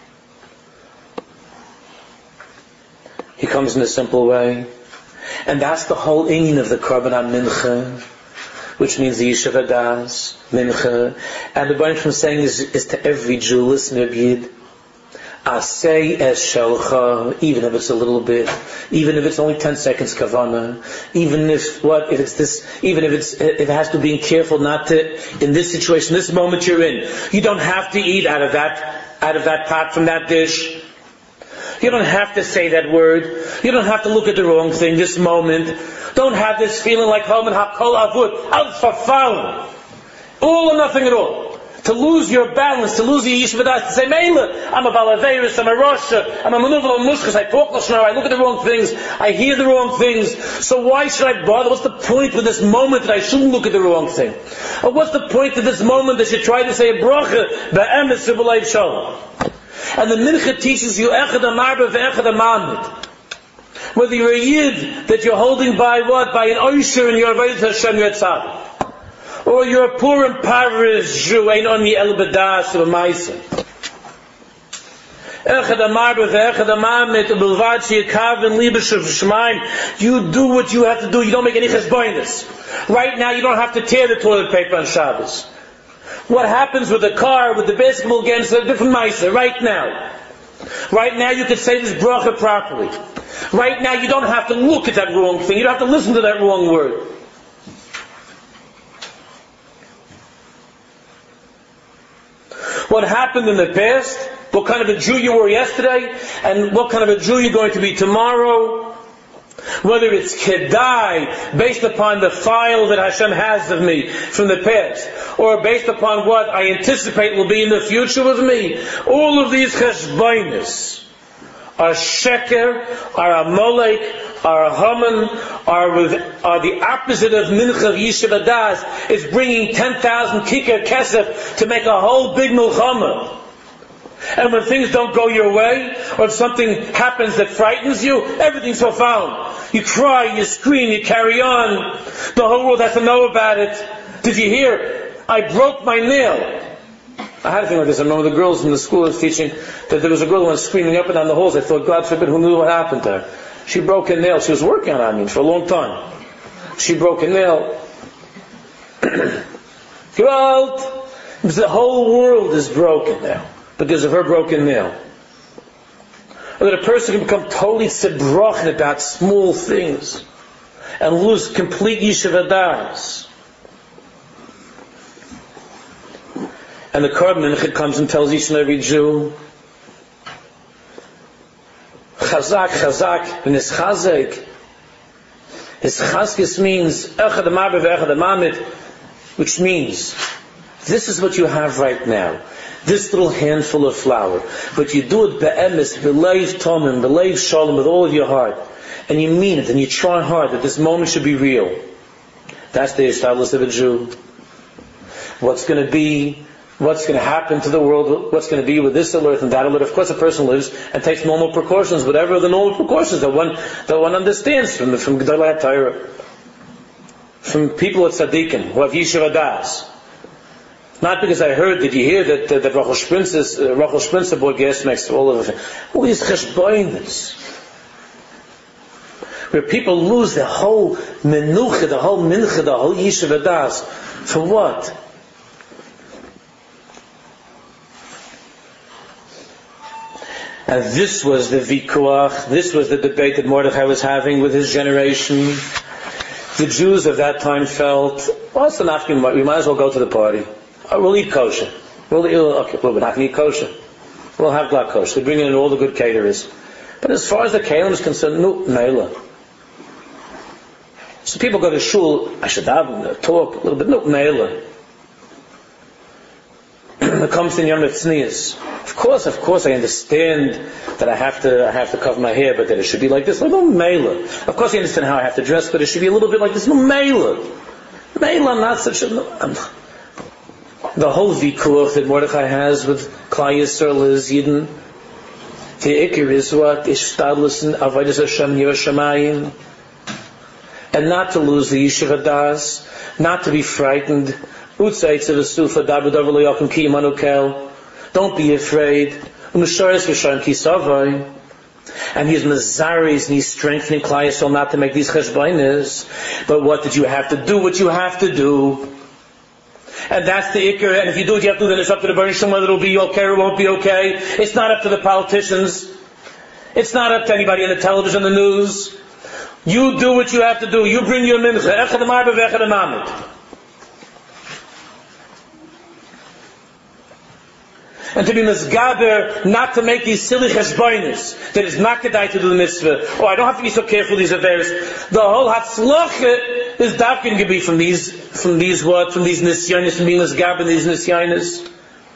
he comes in a simple way, and that's the whole inyan of the Korban HaMincha, which means the Yeshiva Das, Mincha. And the point from saying is, is to every Jew, listen to Yid, Asay es shelcha, even if it's a little bit, even if it's only ten seconds kavana, even if what, if it's this, even if it's, if it has to be careful not to, in this situation, this moment you're in, you don't have to eat out of that, out of that pot from that dish. You don't have to say that word. You don't have to look at the wrong thing this moment. Don't have this feeling like home and hakol avud, out for foul. All or nothing at all. to lose your balance, to lose your yeshiva das, to say, Meila, I'm a balaveris, I'm a Rasha, I'm a manuvel mushkas, I talk lashon hara, I look at the wrong things, I hear the wrong things, so why should I bother? What's the point with this moment that I shouldn't look at the wrong thing? Or what's the point of this moment that you try to say a bracha, ba'emes v'b'leiv shalom? And the mincha teaches you, echad amarba v'echad amamid. Whether you're a yid that you're holding by what? By an oisher in your avodah Hashem Yetzah. Or you're a poor and impoverished Jew, ain't on the el bedas or ma'isa. Echad amarba ve'echad amamid b'lvad she'yakav and libish of shemaim. You do what you have to do. You don't make any cheshbonos. Right now, you don't have to tear the toilet paper on Shabbos. What happens with the car, with the basketball games, is a different ma'isa. Right now, right now, you can say this bracha properly. Right now, you don't have to look at that wrong thing. You don't have to listen to that wrong word. What happened in the past, what kind of a Jew you were yesterday, and what kind of a Jew you're going to be tomorrow, whether it's kedai, based upon the file that Hashem has of me from the past, or based upon what I anticipate will be in the future with me, all of these cheshbonos are sheker, are amalek, are a haman, are, with, are the opposite of mincha yeshiva das. It's bringing ten thousand kikar kesef to make a whole big milchama. And when things don't go your way, or if something happens that frightens you, everything's profound. You cry, you scream, you carry on. The whole world has to know about it. Did you hear? I broke my nail. I had a thing like this. I remember the girls in the school I was teaching, that there was a girl who went screaming up and down the halls. I thought, God forbid, who knew what happened to her? She broke a nail. She was working on it, I mean, for a long time. She broke a nail. Gewalt! The whole world is broken now because of her broken nail. Or that a person can become totally tzibrochen about small things and lose complete yeshiva das. And the Korban Mincha comes and tells each and every Jew, Chazak, Chazak, and his Chazak. His Chazkis means Echad Amarba ve'echad amamid, which means this is what you have right now. This little handful of flour. But you do it be'emes, b'leiv tomim, b'leiv shalom, with all of your heart. And you mean it, and you try hard that this moment should be real. That's the Yishtadlus of a Jew. What's going to be, what's going to happen to the world, what's going to be with this alert and that alert. Of course a person lives and takes normal precautions, whatever are the normal precautions that one, that one understands from, from Gedolei HaTorah. From people at Tzaddikim, who have Yeshiva Das. Not because I heard, did you hear that uh, that Rachel Sprinz, uh, Rachel Sprinz bought gas next to all of it. All these cheshbonos, where people lose the whole menucha, the whole mincha, the whole yeshiva das. For what? And this was the vikuach, this was the debate that Mordechai was having with his generation. The Jews of that time felt, well, it's enough, we might as well go to the party. We'll eat kosher. We'll eat, okay, well, we're not going to eat kosher. We'll have glad kosher. They bring in all the good caterers. But as far as the kalim is concerned, no, meila. So people go to shul, I should have talk a little bit, no, meila. It comes in Yom Tznius. Of course, of course, I understand that I have to, I have to cover my hair, but that it should be like this. No, no, meila. Of course, I understand how I have to dress, but it should be a little bit like this. No, meila. Meila, I'm not such a. No, I'm, the whole vikuach that Mordechai has with Klal Yisrael is Yidden. The ikir is what? Ishtadlus and Avodas Hashem Yerushalayim. And not to lose the Yeshiva Das, not to be frightened. Don't be afraid. And he's Mazaris and he's strengthening Klal Yisrael not to make these cheshbonos. But what did you have to do? What you have to do. And that's the ikr, and if you do what you have to do, then it's up to the Baruch Shem whether it'll be okay or it won't be okay. It's not up to the politicians. It's not up to anybody on the television, the news. You do what you have to do. You bring your mincha. Echad amarba ve'echad amamid. And to be misgaber, not to make these silly cheshbonos, that is not kedai to do the mitzvah. Oh, I don't have to be so careful, these affairs. The whole hatzlacha is dark going to be from these, from these what? From these nisyanis, from being this gab and these nisyanis?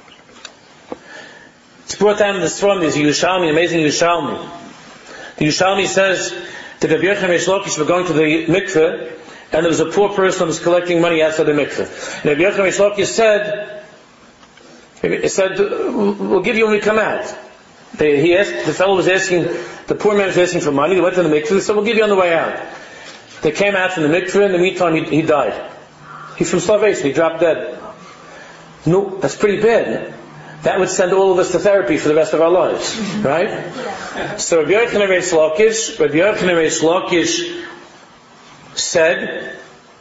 It's brought down in the Sfram, there's a Yerushalmi, amazing Yerushalmi. The Yerushalmi says that Rabbi Yochanan Reish Lakish were going to the mikveh, and there was a poor person who was collecting money outside the mikveh. And Rabbi Yochanan Reish Lakish said, he said, we'll give you when we come out. They, he asked, the fellow was asking, the poor man was asking for money, they went to the mikveh, they said, we'll give you on the way out. They came out from the mikveh, in the meantime he, he died. He's from starvation, he dropped dead. No, that's pretty bad. That would send all of us to therapy for the rest of our lives, right? So Rabbi Yochanan Reish Lakish, Rabbi Yochanan Reish Lakish said,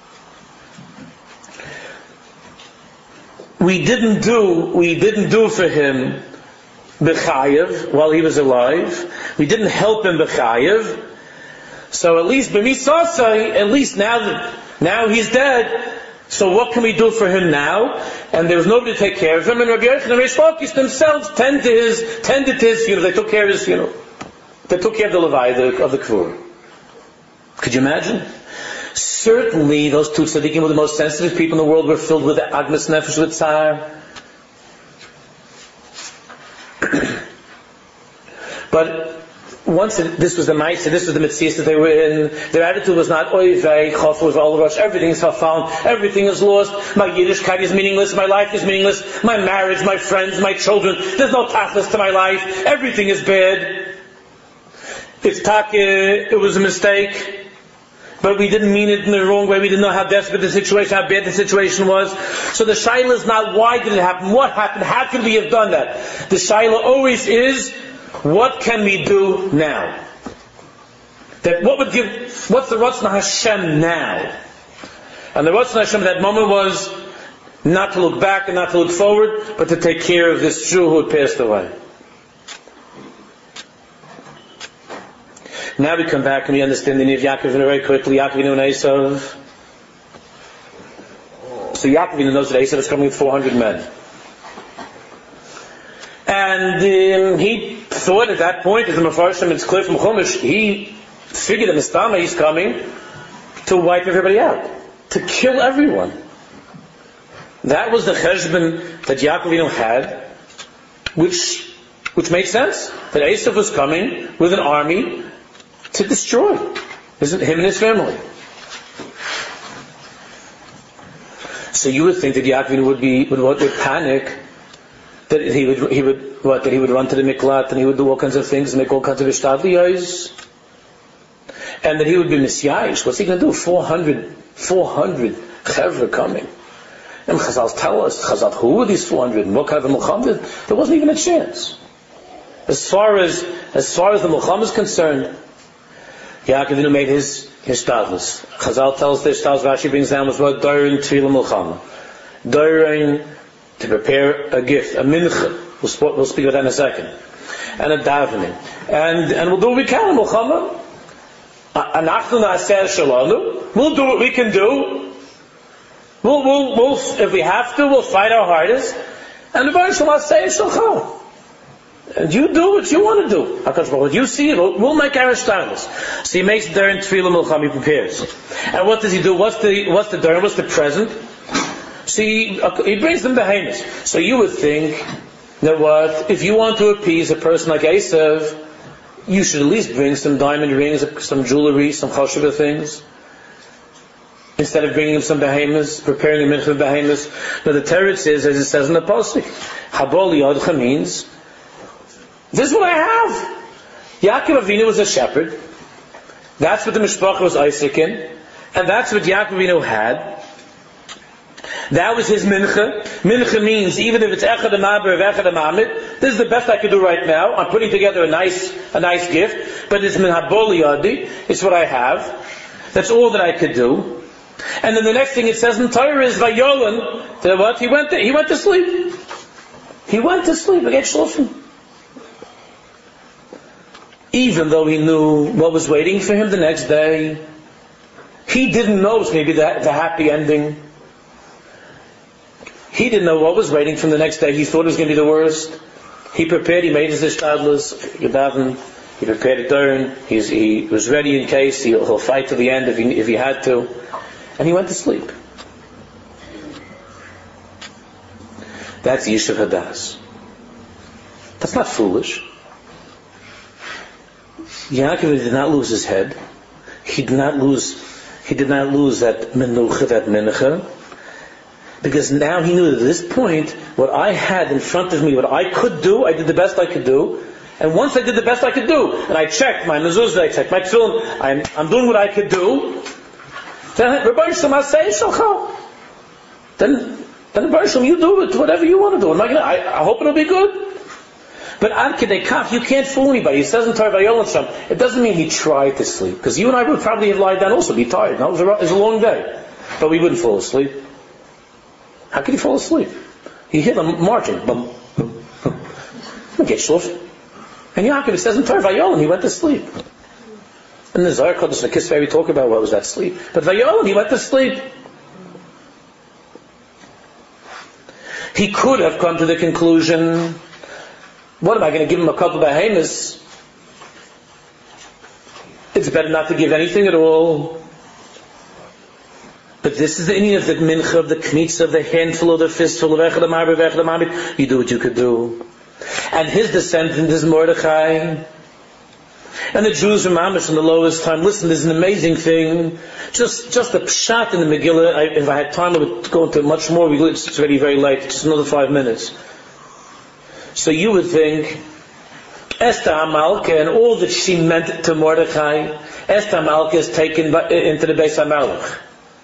we didn't do, we didn't do for him b'chayev while he was alive. We didn't help him b'chayev. So at least b'misasai, at least now that now he's dead. So what can we do for him now? And there was nobody to take care of him. And Rabbi Yochanan and Reish Lakish themselves tended to his, tended to his, you know, they took care of his, you know, they took care of the Levi, the, of the Kvur. Could you imagine? Certainly, those two tzaddikim were the most sensitive people in the world, were filled with agmas nefesh, with tsar. But once it, this was the Maisa, this was the Metzias that they were in, their attitude was not, oy vey, chof, was all rush, everything is found, everything is lost, my Yiddishkeit is meaningless, my life is meaningless, my marriage, my friends, my children, there's no tachlis to my life, everything is bad. It's take, it was a mistake, but we didn't mean it in the wrong way, we didn't know how desperate the situation, how bad the situation was. So the shaila is not why did it happen, what happened, how could we have done that? The shaila always is, what can we do now? That what would give, what's the Ratzon Hashem now? And the Ratzon Hashem at that moment was not to look back and not to look forward, but to take care of this Jew who had passed away. Now we come back and we understand the name of Yaakov very quickly. Yaakov and Esav. So Yaakov knows that Esav is coming with four hundred men. And um, he thought at that point, as the Mefarshim, it's clear from Chumash, he figured in the Stama he's coming to wipe everybody out, to kill everyone. That was the cheshbon that Yaakov had, which which made sense. That Esav was coming with an army to destroy him and his family. So you would think that Yaakov would be would, would panic. That he would, he would, what? That he would run to the miklat and he would do all kinds of things, and make all kinds of ishtadliyos, and that he would be misyayish. What's he going to do? Four hundred, four hundred chevra coming, and Chazal tell us, Chazal, who were these four hundred? What kind of a Muhammad? There wasn't even a chance. As far as as far as the Muhammad is concerned, Yaakov made his his tadlis. Chazal tells this. Tells Rashi brings down was what Dorin Tefillah Muhammad, Dorin. To prepare a gift, a mincha. We'll, sp- we'll speak about that in a second. And a davening. And and we'll do what we can, Muhammad. Anachnu na'aseh shalanu. We'll do what we can do. We'll, we'll, we'll, if we have to, we'll fight our hardest. And the Baruch Shem na'aseh shalcha. And you do what you want to do. What you see, we'll, we'll make our shtaros. So he makes during Tefillah Milcham, he prepares. And what does he do? What's the what's the during? What's the present? So he, he brings them behemoths. So you would think that what, if you want to appease a person like Esav, you should at least bring some diamond rings, some jewelry, some chashuva things, instead of bringing him some behemoths, preparing a mincha of behemoths. Now the teretz is, as it says in the pasuk, Habol Yodcha means, this is what I have. Yaakov Avinu was a shepherd. That's what the mishpacha was Isaac in, and that's what Yaakov Avinu had. That was his mincha. Mincha means, even if it's echad amaber or echad amamid, this is the best I could do right now. I'm putting together a nice, a nice gift, but it's min habol yadi. It's what I have. That's all that I could do. And then the next thing it says in Torah is vayolan. That what? He went to, he went to sleep. He went to sleep. I get shlofen. Even though he knew what was waiting for him the next day, he didn't know it was going to be the, the happy ending. He didn't know what was waiting from the next day. He thought it was going to be the worst. He prepared, he made his ishtadlus, he prepared a durn, he was ready in case, he'll, he'll fight to the end if he, if he had to. and he went to sleep. That's Yishuv Hadas. That's not foolish. Yaakov did not lose his head. He did not lose. He did not lose that menucha, that mincha, because now he knew that at this point, what I had in front of me, what I could do, I did the best I could do. And once I did the best I could do, and I checked my mezuzah, I checked my tefillin, I'm, I'm doing what I could do. Then Rebbeinu Shalom Asay Shalcha. Then, then Rebbeinu Shalom, you do it, whatever you want to do. Am I, gonna, I, I hope it'll be good. But Ad Kedei Kach, you can't fool anybody. He says in Torah Vayolam Shem, it doesn't mean he tried to sleep. Because you and I would probably have lied down also, be tired. No, it was, a, it was a long day. But we wouldn't fall asleep. How could he fall asleep? He hit him marching. Boom, boom, boom. Get shlof. And Yaakov, it says in Torah Vayolam, he went to sleep. And the Zohar Kodesh and the Kisvei, we talk about what was that sleep. But Vayolam, he went to sleep. He could have come to the conclusion, what am I going to give him a couple of behemoths? It's better not to give anything at all. But this is the Indian of the mincha, of the kmitza, of the handful, of the fistful, of echad amar, of echad amar. You do what you could do. And his descendant is Mordechai. And the Jews are mamish in the lowest time. Listen, there's an amazing thing. Just just a pshat in the Megillah. I, if I had time, I would go into much more. It's already very late. Just another five minutes. So you would think, Esther HaMalka and all that she meant to Mordechai, Esther HaMalka is taken by, into the Beis HaMelech.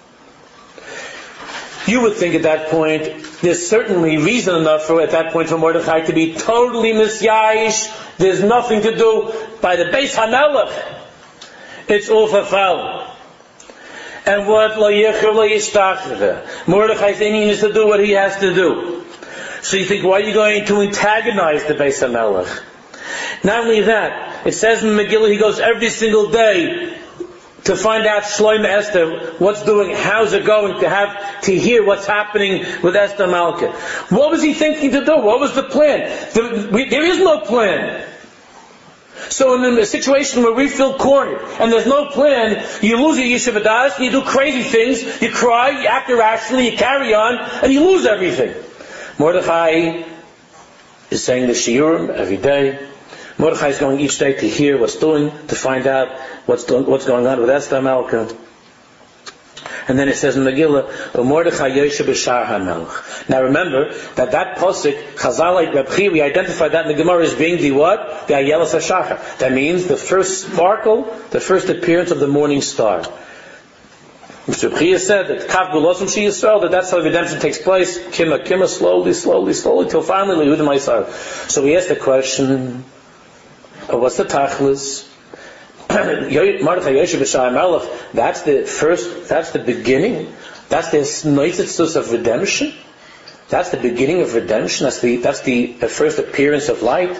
You would think at that point, there's certainly reason enough for, at that point, for Mordechai to be totally misyayish. There's nothing to do by the Beis HaMelech. It's all fulfilled. And what lo yichur lo yishtachve. Mordechai's inyan is to do what he has to do. So you think, why are you going to antagonize the Beis HaMelech? Not only that, it says in Megillah, he goes every single day to find out Shlomo Esther, what's doing, how's it going, to have, to hear what's happening with Esther Malka. What was he thinking to do? What was the plan? The, we, there is no plan. So in a situation where we feel cornered, and there's no plan, you lose your Yishuv Hadas, you do crazy things, you cry, you act irrationally, you carry on, and you lose everything. Mordechai is saying the shiurim every day. Mordechai is going each day to hear what's doing, to find out what's doing, what's going on with Esther Malka. And then it says in Megillah, Mordechai Yoshe b'shar HaMelech. Now remember that that posik, Chazal Reb Chi, we identified that in the Gemara as being the what? The Ayelas HaShachar. That means the first sparkle, the first appearance of the morning star. Mister Chia said that Kav Gulosum Shi Yisrael, that that's how redemption takes place. Kima, Kima, slowly, slowly, slowly, till finally Yehudim Ma'isar. So we asked the question, uh, what's the Tachlis? Mordechai Yoshe b'shar HaMelech, that's the first, that's the beginning, that's the noitzitzus of redemption, that's the beginning of redemption, that's the, that's the first appearance of light.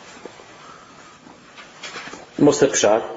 Most of pshat.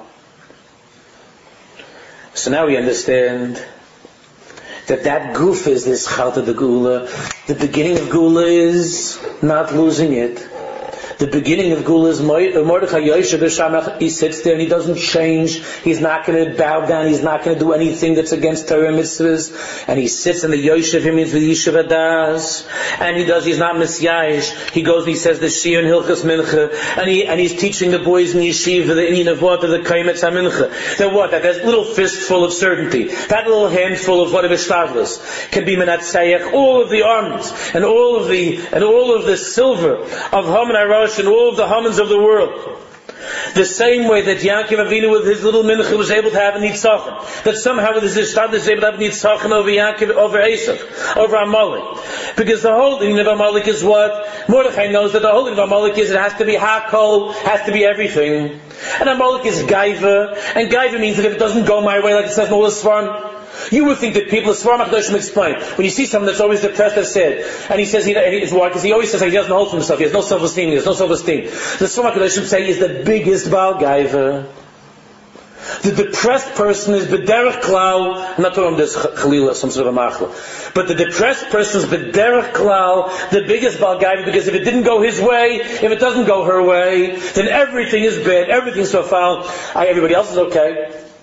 So now we understand that that goof is this chalta de gula. The beginning of gula is not losing it. The beginning of Gula is Mordechai Yoshe b'shar HaMelech. He sits there and he doesn't change. He's not going to bow down. He's not going to do anything that's against Torah mitzvahs. And he sits in the Yoshev, he means the Yishuv Hadas. And he does, he's not misyayish. He goes and he says the Shir and Hilchas Mincha. And he, and he's teaching the boys in Yeshiva, the Inyan of what? Of the Kaimetz HaMincha. That what? That that little fistful of certainty. That little handful of what of Ishtadlus can be Menatzayach. All of the armies. And all of the, and all of the silver of Haman HaRosh and all of the Hamans of the world. The same way that Yaakov Avinu with his little mincha was able to have a nitzachon. That somehow with his ishtad was able to have a nitzachon over Yaakov, over Esav, over Amalek. Because the whole thing of Amalek is what? Mordechai knows that the whole thing of Amalek is it has to be hakol, has to be everything. And Amalek is gaiva, and gaiva means that if it doesn't go my way, like it says in all the Svarim, you would think that people, the Svarim HaKadoshim explain, when you see someone that's always depressed, that's sad, and he says, he, and he, why? Because he always says he doesn't hold for himself, he has no self-esteem, he has no self-esteem. The Svarim HaKadoshim say he is the biggest Baal Gaiva. The depressed person is B'derech Klal, I'm not talking about this Chalila, some sort of a machla, but the depressed person is B'derech Klal, the biggest Baal Gaiva, because if it didn't go his way, if it doesn't go her way, then everything is bad, everything's so foul, everybody else is okay.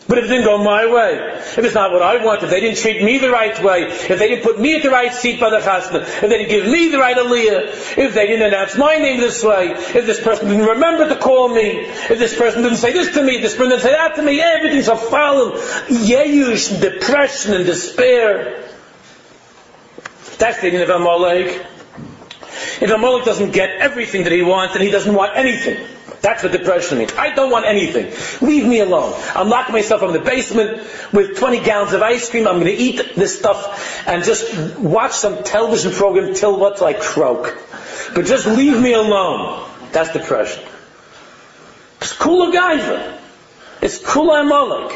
But if it didn't go my way, if it's not what I want, if they didn't treat me the right way, if they didn't put me at the right seat by the chasna, if they didn't give me the right aliyah, if they didn't announce my name this way, if this person didn't remember to call me, if this person didn't say this to me, if this person didn't say that to me, everything's a foul, yeyush, and depression and despair. That's the end of Amalek. If Amalek doesn't get everything that he wants, then he doesn't want anything. That's what depression means. I don't want anything. Leave me alone. I'm locking myself up in the basement with twenty gallons of ice cream. I'm going to eat this stuff and just watch some television program till what I croak. But just leave me alone. That's depression. It's kula gaiva. It's kula amalek.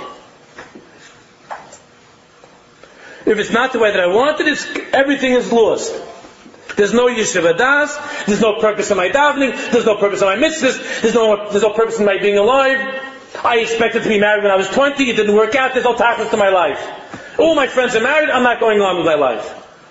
If it's not the way that I want it, it's, everything is lost. There's no yeshiva das, there's no purpose in my davening, there's no purpose in my mitzvahs, there's no, there's no purpose in my being alive. I expected to be married when I was twenty, it didn't work out, there's no tachlis to my life. All my friends are married, I'm not going on with my life.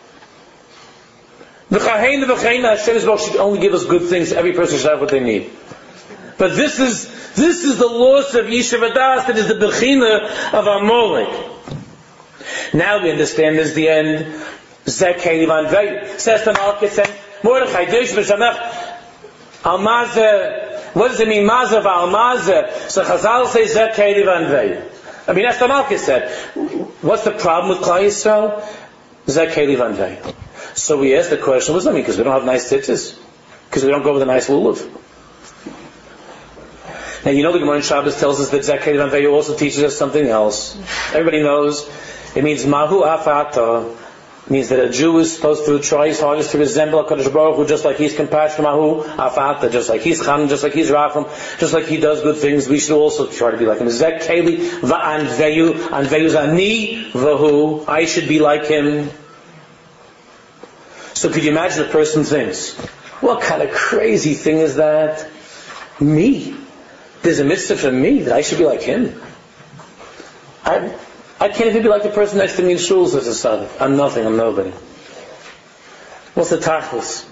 The Chahein, the Chahein, Hashem should only give us good things, every person should have what they need. But this is, this is the loss of yeshiva das, that is the bechina of Amalek. Now we understand this is the end. Zekei Ivan Vei. Says the Malchus and Mordechai Dish V'Shamech Almaze. What does it mean? Maze v'Almaze. So Chazal says Zekei Ivan Vei. I mean, that's the Malchus said. What's the problem with Klal Yisrael? Zekei Ivan Vei. So we ask the question, what does that mean? Because we don't have nice tzitzis? Because we don't go with a nice lulav? Now you know the Gemara in Shabbos tells us that Zekei Ivan Vei also teaches us something else. Everybody knows. It means Mahu Afata. Means that a Jew is supposed to try his hardest to resemble HaKadosh Baruch Hu, just like he's compassionate, Mahu Afata, just like he's Chan, just like he's Racham, just like he does good things. We should also try to be like him. Zek Keli Va'an Veyu, and Veyu's Ani Vahu. I should be like him. So could you imagine a person thinks, what kind of crazy thing is that? Me? There's a mitzvah for me that I should be like him. I I can't even be like the person next to me in shul, says the son. I'm nothing, I'm nobody. What's the tachlis?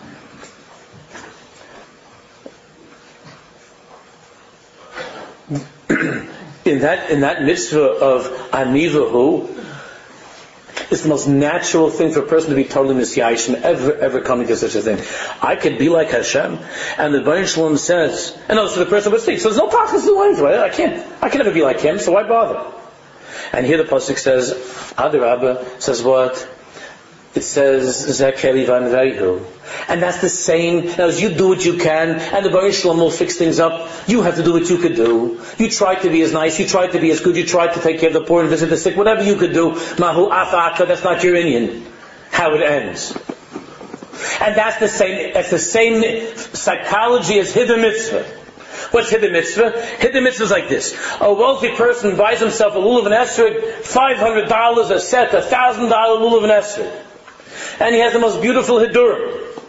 in that in that mitzvah of anivahu, it's the most natural thing for a person to be totally misyayishim ever ever coming to such a thing. I could be like Hashem, and the Baruch Shalom says, and also the person would speak. So there's no tachlis to anything. I can't. I can never be like him. So why bother? And here the pasuk says, Adarabba says what? It says Zekeli Van Veihu, and that's the same. Now, as you do what you can, and the Baruch Shalom will fix things up. You have to do what you could do. You try to be as nice. You try to be as good. You try to take care of the poor and visit the sick. Whatever you could do, Mahu Afaka. That's not your Indian. How it ends. And that's the same. That's the same psychology as Hiddur Mitzvah. What's Hiddur Mitzvah? Hiddur Mitzvah is like this. A wealthy person buys himself a lulav and esrog, five hundred dollars a set, a one thousand dollars lulav and esrog. And he has the most beautiful Hiddurim.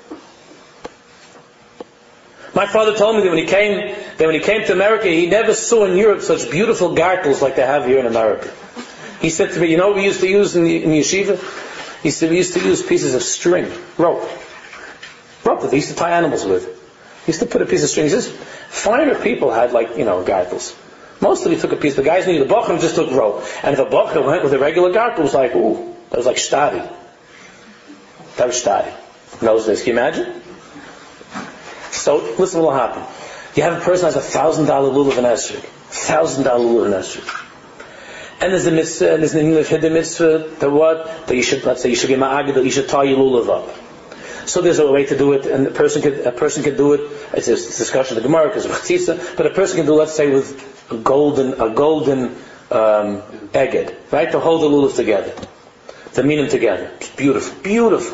My father told me that when he came, that when he came to America, he never saw in Europe such beautiful gartels like they have here in America. He said to me, you know what we used to use in, the, in yeshiva? He said we used to use pieces of string, rope. Rope that they used to tie animals with. He used to put a piece of string. He says, finer people had like, you know, gartels. Most of them took a piece. The guys needed a bochum, just took rope. And if a bochum went with a regular gartel, it was like, ooh, that was like shtadi. That was shtadi. In those days, can you imagine? So, listen what will happen. You have a person who has a thousand dollar lulav and esrog. Thousand dollar lulav and esrog. And there's a mitzvah, and there's an English hidden mitzvah, that what? That you should, let's say, you should get ma'agid, that you should tie your lulav up. So there's a way to do it, and a person could a person can do it. It's a discussion of the Gemara because of Chatzitza, but a person can do, let's say, with a golden a golden um, eged, right, to hold the lulav together, to meet them together. It's beautiful, beautiful.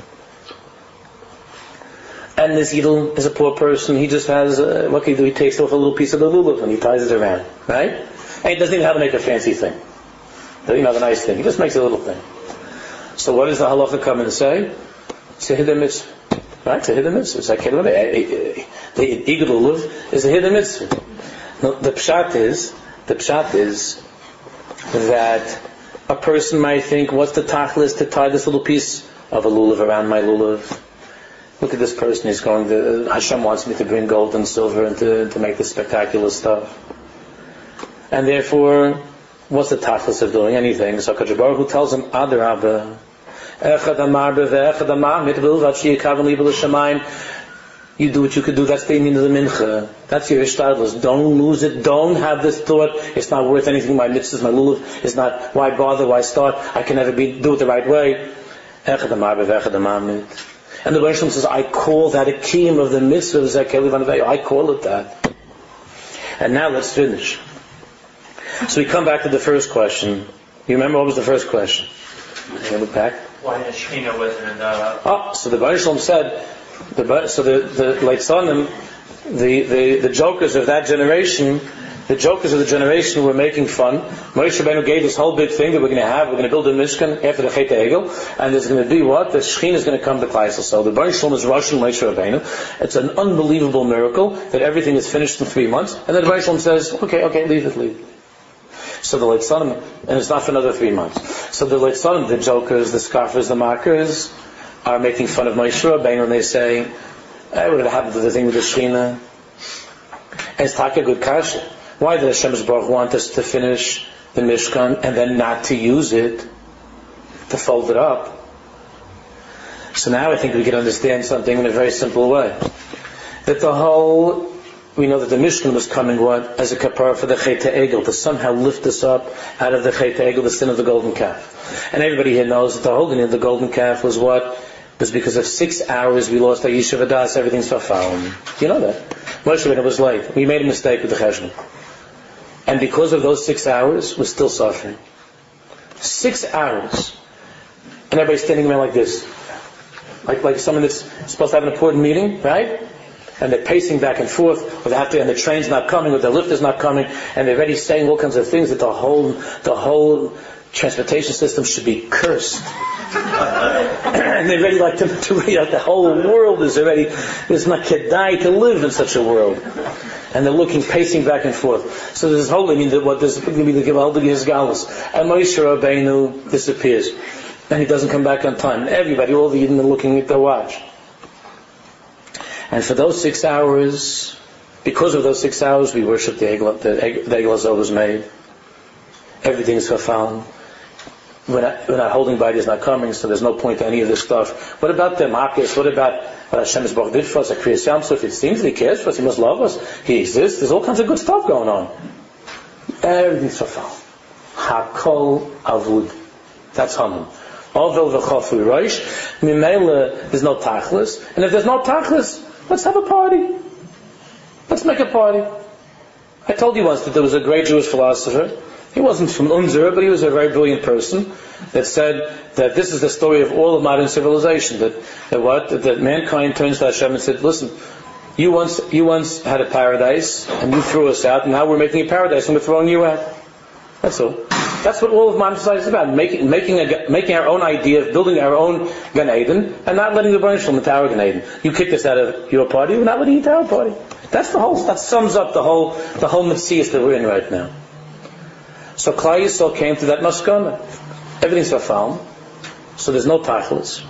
And this Yidel is a poor person. He just has uh, what can he do? He takes off a little piece of the lulav and he ties it around, right? And he doesn't even have to make a fancy thing. Doesn't even have a nice thing. He just makes a little thing. So what does the halacha come and say? It's a hidden mitzvah. Right? It's a hidden mitzvah. It's like the Igud Lulav is a hidden mitzvah. Now, the pshat is, the pshat is that a person might think, what's the tachlis to tie this little piece of a lulav around my lulav? Look at this person, he's going to, Hashem wants me to bring gold and silver and to, to make this spectacular stuff. And therefore, what's the tachlis of doing anything? So Kadosh Baruch Hu tells him, Adarabba, Echad Amar B'Ve'echad Amar Mitbil V'Achi Yikavan Libel Shamayim. You do what you could do. That's the Indian of the mincha. That's your ishtadlus. Don't lose it. Don't have this thought. It's not worth anything. My mitzvahs, my lulav, is not. Why bother? Why start? I can never be do it the right way. Echad Amar B'Ve'echad Amar Mit. And the Baruch Shalom says, I call that a kiyum of the mitzvah. I call it that. And now let's finish. So we come back to the first question. You remember what was the first question? Can you look back? Why the Shekhinah wasn't in the... Oh, so the Baruch Shalom said, the, so the, the Leitzanim, the, the, the jokers of that generation, the jokers of the generation were making fun. Moshe Rabbeinu gave this whole big thing that we're going to have, we're going to build a Mishkan after the Chet Egel, and there's going to be what? The Shekhinah is going to come to Klal Yisrael. So the Baruch Shalom is rushing Moshe Rabbeinu. It's an unbelievable miracle that everything is finished in three months, and then the Baruch Shalom says, okay, okay, leave it, leave it. So the Leitzanim, and it's not for another three months. So the Leitzanim, the jokers, the scoffers, the mockers, are making fun of Moshe Rabbeinu, and they say, hey, we're going to have the thing with the Shekhinah. And it's taka good kasha. Why did Hashem Baruch want us to finish the Mishkan and then not to use it, to fold it up? So now I think we can understand something in a very simple way. That the whole, we know that the Mishkan was coming what? As a kapara for the Chet Egel, to somehow lift us up out of the Chet Egel, the sin of the golden calf. And everybody here knows that the holding of the golden calf was what? Was because of six hours we lost our Yishuv Adas, everything's verfallen. You know that. Moshe Rabbeinu was late. We made a mistake with the Cheshbon. And because of those six hours, we're still suffering. Six hours. And everybody's standing around like this. Like like someone that's supposed to have an important meeting, right? And they're pacing back and forth, or they have to, and the train's not coming, or the lift is not coming, and they're already saying all kinds of things that the whole the whole transportation system should be cursed. And they're ready like to, to like the whole world is already, it's not kedai to live in such a world. And they're looking, pacing back and forth. So there's this whole, I mean, what there's going to be the Givaldig is Galus. And Moshe Rabbeinu disappears. And he doesn't come back on time. And everybody, all the Yidden are looking at their watch. And for those six hours, because of those six hours, we worship the Egel, the, the Egel Azov was made. Everything is verfallen. We're not, we're not holding by, is not coming, so there's no point to any of this stuff. What about the Makis? What about what Hashem is Baruch did for us at Kriyas Yamsuf? It seems that He cares for us, He must love us, He exists, there's all kinds of good stuff going on. Everything's verfallen. Hakol Avud. That's Haman. Although the Chofu Rosh, Mimela, there's no Tachlis. And if there's no Tachlis, let's have a party. Let's make a party. I told you once that there was a great Jewish philosopher. He wasn't from Unzer, but he was a very brilliant person that said that this is the story of all of modern civilization. That, that what? That, that mankind turns to Hashem and said, listen, you once you once had a paradise and you threw us out, and now we're making a paradise and we're throwing you out. That's all. That's what all of modern society is about. Making making a, making our own idea of building our own Gan Eden and not letting the Baruch Shalom into our Gan Eden. You kicked us out of your party, we're not letting you into our party. That's the whole. That sums up the whole the whole Metzias that we're in right now. So Klal Yisrael came to that maskana. Everything's verfallen, so there's no tachlis.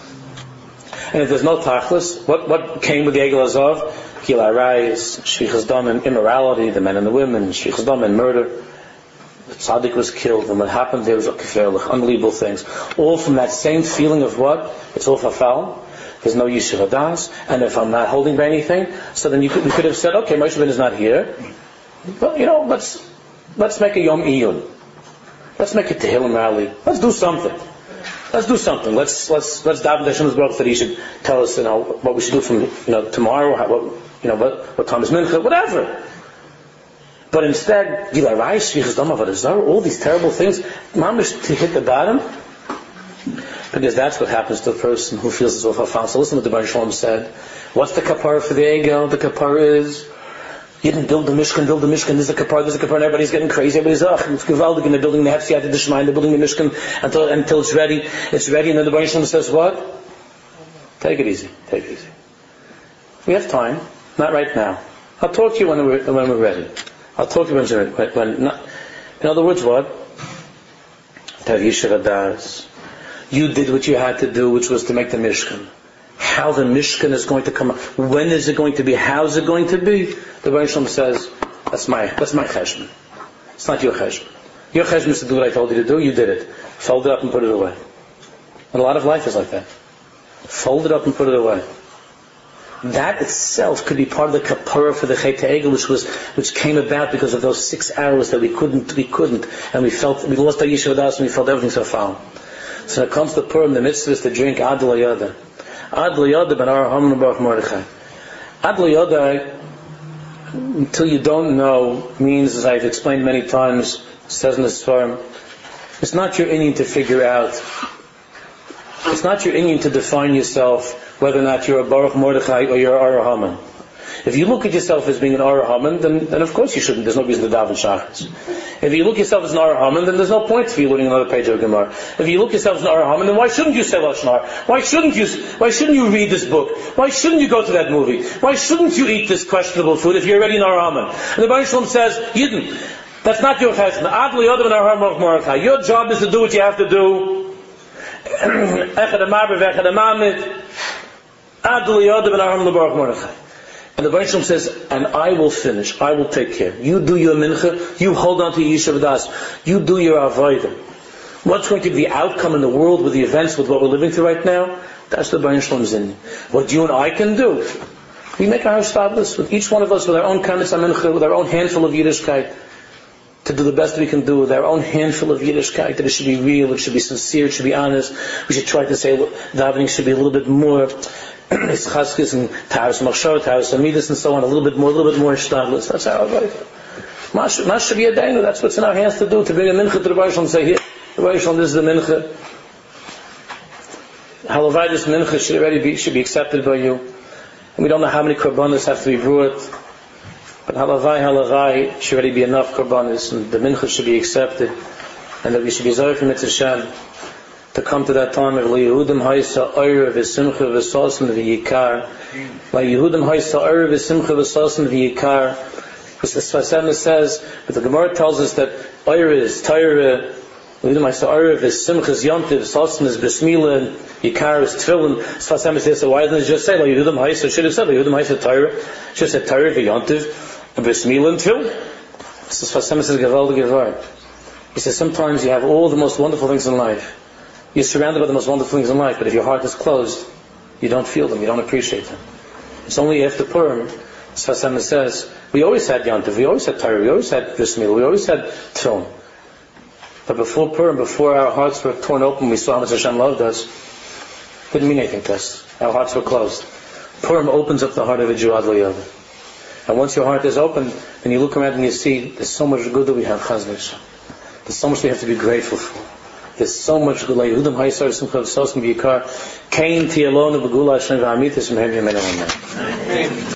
And if there's no tachlis, what what came with the Egel Azov? Gilai Rayis, Shvichas Dam and immorality, the men and the women, Shvichas Dam and murder. The tzaddik was killed, and what happened there was a kefirlich, unbelievable things. All from that same feeling of what? It's all verfallen. There's no Yishuv Adas, and if I'm not holding by anything, so then you could, we could have said, okay, Moshe Rabbeinu is not here, but you know, let's let's make a Yom Iyun. Let's make a Tehillim rally. Let's do something. Let's do something. Let's let's let's daven to Hashem's Baruch that He should tell us, you know, what we should do from you know tomorrow, how, what you know what what time is mincha, whatever. But instead, Gilai Rayis, Shvichas Dam, Avodah Zarah, all these terrible things, mamish to hit the bottom, because that's what happens to a person who feels it's all verfallen. So listen to what the Baruch Shalom said. What's the kapara for the Egel? The kapara is, you didn't build the Mishkan, build the Mishkan, there's a kapara, there's a kapara, and everybody's getting crazy, everybody's, ugh, it's gewaldig, and they're building the Hefsiyat of the Shemaim, they're building the Mishkan until, until it's ready, it's ready, and then the Baruch Shalom says what? Take it easy, take it easy. We have time, not right now. I'll talk to you when we're, when we're ready. I'll talk to you when, when, when not, in other words, what? To have Yishuv Adas. You did what you had to do, which was to make the Mishkan. How the Mishkan is going to come, when is it going to be, how is it going to be? The Baruch Shalom says, that's my, that's my cheshbon. It's not your cheshbon. Your cheshbon is to do what I told you to do, you did it. Fold it up and put it away. And a lot of life is like that. Fold it up and put it away. That itself could be part of the kapara for the Chet HaEgel, which was, which came about because of those six hours that we couldn't, we couldn't, and we felt, we lost our Yeshiva Das and we felt everything so foul. So when it comes to Purim, the mitzvah is to drink Ad L'Yada. Ad L'Yada ben Ar Haman Baruch Mordechai. Ad L'Yada, until you don't know, means, as I've explained many times, says in the Sfarim, it's not your inyan to figure out, it's not your inyan to define yourself whether or not you're a Baruch Mordechai or you're a Ar Haman. If you look at yourself as being an Ar Haman, then, then of course you shouldn't. There's no reason to daven Shachris. If you look at yourself as an Ar Haman, then there's no point for you learning another page of Gemara. If you look at yourself as an Ar Haman, then why shouldn't you say Lashon Hara? Why shouldn't you? Why shouldn't you read this book? Why shouldn't you go to that movie? Why shouldn't you eat this questionable food if you're already an Ar Haman? And the Baruch Shalom says, Yidden, that's not your chesed. Ad L'Yada ben Ar Haman Baruch Mordechai. Your job is to do what you have to do. Echad Amar v'Echad Amamid. Ad L'Yada ben Ar Haman Baruch Mordechai. And the Baruch Shalom says, and I will finish, I will take care. You do your mincha, you hold on to your Yeshiva Das, you do your avodah. What's going to be the outcome in the world with the events, with what we're living through right now? That's the Baruch Shalom's in. What you and I can do, we make our established with each one of us with our own kamitz mincha, with our own handful of Yiddishkeit, to do the best we can do with our own handful of Yiddishkeit, that it should be real, it should be sincere, it should be honest. We should try to say davening should be a little bit more it's chaskis and taras machshor, taras amidus and so on, a little bit more, a little bit more shtadlis. That's our avodah. Mash should be a dainu. That's what's in our hands to do, to bring a mincha to the Baruch Shalom and say, here, the Baruch Shalom, this is the mincha. Halavai, this mincha should already be, should be accepted by you. And we don't know how many korbanos have to be brought, but halavai, halavai, should already be enough korbanos, and the mincha should be accepted, and that we should be zohar from Mitzvah Shem to come to that time of La Yehudim Haisa Oyer V'Simcha V'Sasan V'Yikar. La Yehudim Haisa Oyer V'Simcha V'Sasan V'Yikar. As the Sfas Emes says, but the Gemara tells us that Oyer is Torah, La Yehudim Haisa Oyer V'Simcha is Yontiv, V'Sasan is B'Smila, and Yikar is Tefillin. Sfas Emes says, so why doesn't it just say La Yehudim Haisa? Should have said La Yehudim Haisa Torah. Should have said Torah V'Yontiv, B'Smila, and Tefillin. So Sfas Emes says, Gavaldig Gevar. He says, sometimes you have all the most wonderful things in life. You're surrounded by the most wonderful things in life, but if your heart is closed, you don't feel them, you don't appreciate them. It's only after Purim, Sfas Emes says, we always had Yontiv, we always had Torah, we always had Brismil, we always had Tefillin. But before Purim, before our hearts were torn open, we saw how much Hashem loved us, it didn't mean anything to us. Our hearts were closed. Purim opens up the heart of a Jew, Ad L'Yada. And once your heart is open, then you look around and you see, there's so much good that we have, Chaz v'Yisrael. There's so much we have to be grateful for. There's so much good. Like Yehudim Haisar Simcha V'Sasan V'Yikar, Kain Tialon V'Gula Hashem V'Amitis V'Hem Yemen Amen.